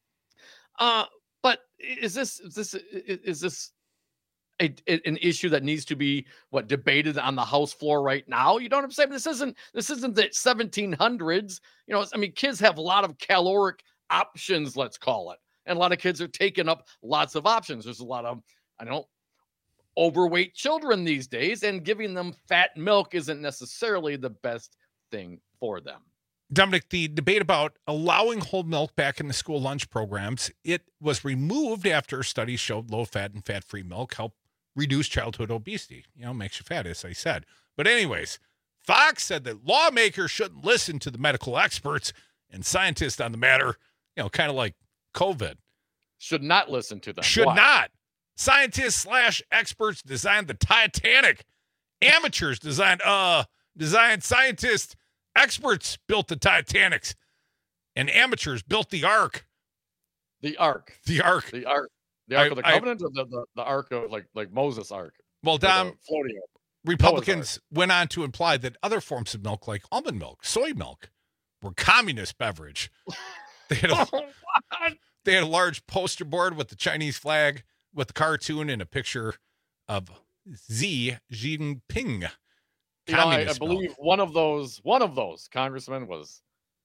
Uh, but is this is this is this a, an issue that needs to be what debated on the House floor right now? You know what I'm saying? This isn't this isn't the seventeen hundreds. You know, I mean, kids have a lot of caloric options, let's call it, and a lot of kids are taking up lots of options. There's a lot of I don't overweight children these days, and giving them fat milk isn't necessarily the best thing for them. Dominic, the debate about allowing whole milk back in the school lunch programs, it was removed after studies showed low-fat and fat-free milk help reduce childhood obesity. You know, makes you fat, as I said. But anyways, Fox said that lawmakers shouldn't listen to the medical experts and scientists on the matter, you know, kind of like COVID. Should not listen to them. Should Why? not. Scientists slash experts designed the Titanic. Amateurs designed, uh, designed scientists. Experts built the Titanics, and amateurs built the Ark. The Ark. The Ark. The Ark. The Ark I- of the I- Covenant, or the, the, the Ark of like like Moses' Ark. Well, Or the Dom, floating Ark. Republicans went on to imply that other forms of milk, like almond milk, soy milk, were communist beverage. They had a, they had a large poster board with the Chinese flag, with the cartoon and a picture of Xi Jinping. You know, I, I Communist milk. believe one of those one of those congressmen was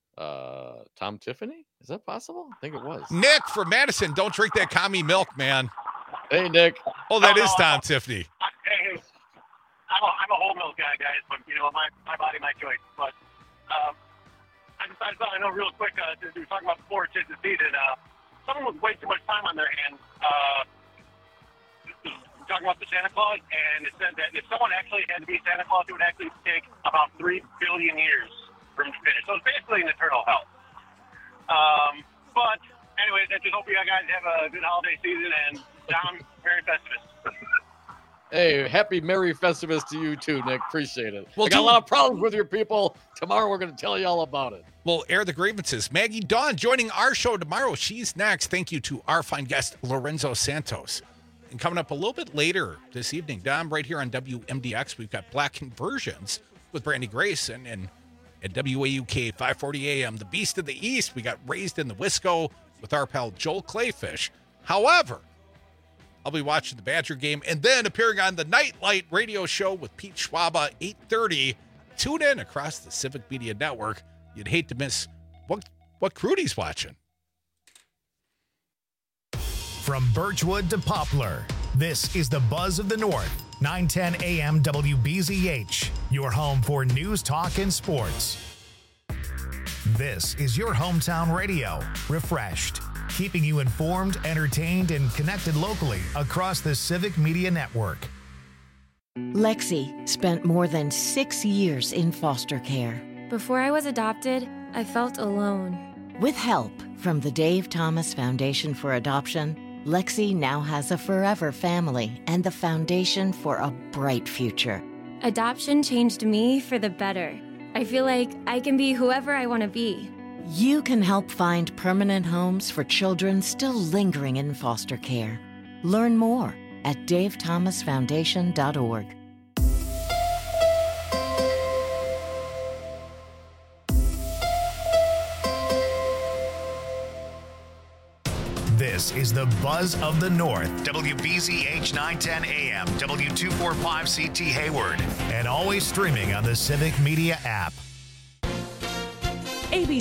uh, Tom Tiffany. Is that possible? I think it was. Nick from Madison, don't drink that commie milk, man. Hey, Nick. Oh, that is Tom Tiffany. Hey, I'm a, I'm a whole milk guy, guys, but, you know, my, my body, my choice. But um, I just I thought I know real quick, uh, since we were talking about before it's the season, uh, someone with way too much time on their hands uh, talking about the Santa Claus, and it said that if someone actually had to be Santa Claus, it would actually take about three billion years for him to finish. So it's basically an eternal hell. Um, but anyways, I just hope you guys have a good holiday season, and Dom, Merry Festivus. Hey, happy Merry Festivus to you too, Nick. Appreciate it. Well, I got do- a lot of problems with your people. Tomorrow we're going to tell you all about it. We'll air the grievances. Maggie Dawn joining our show tomorrow. She's next. Thank you to our fine guest, Lorenzo Santos. And coming up a little bit later this evening, Dom, right here on W M D X, we've got Black Conversions with Brandy Grace. And, and at W A U K five forty A M, the Beast of the East, we got Raised in the Wisco with our pal Joel Clayfish. However, I'll be watching the Badger game and then appearing on the Nightlight radio show with Pete Schwaba, eight thirty. Tune in across the Civic Media Network. You'd hate to miss what, what Crudy's watching. From Birchwood to Poplar, this is the Buzz of the North, nine ten A M W B Z H, your home for news, talk, and sports. This is your hometown radio, refreshed, keeping you informed, entertained, and connected locally across the Civic Media Network. Lexi spent more than six years in foster care. Before I was adopted, I felt alone. With help from the Dave Thomas Foundation for Adoption, Lexi now has a forever family and the foundation for a bright future. Adoption changed me for the better. I feel like I can be whoever I want to be. You can help find permanent homes for children still lingering in foster care. Learn more at dave thomas foundation dot org. This is the Buzz of the North, W B Z H nine ten A M, W two forty-five C T Hayward, and always streaming on the Civic Media app. A B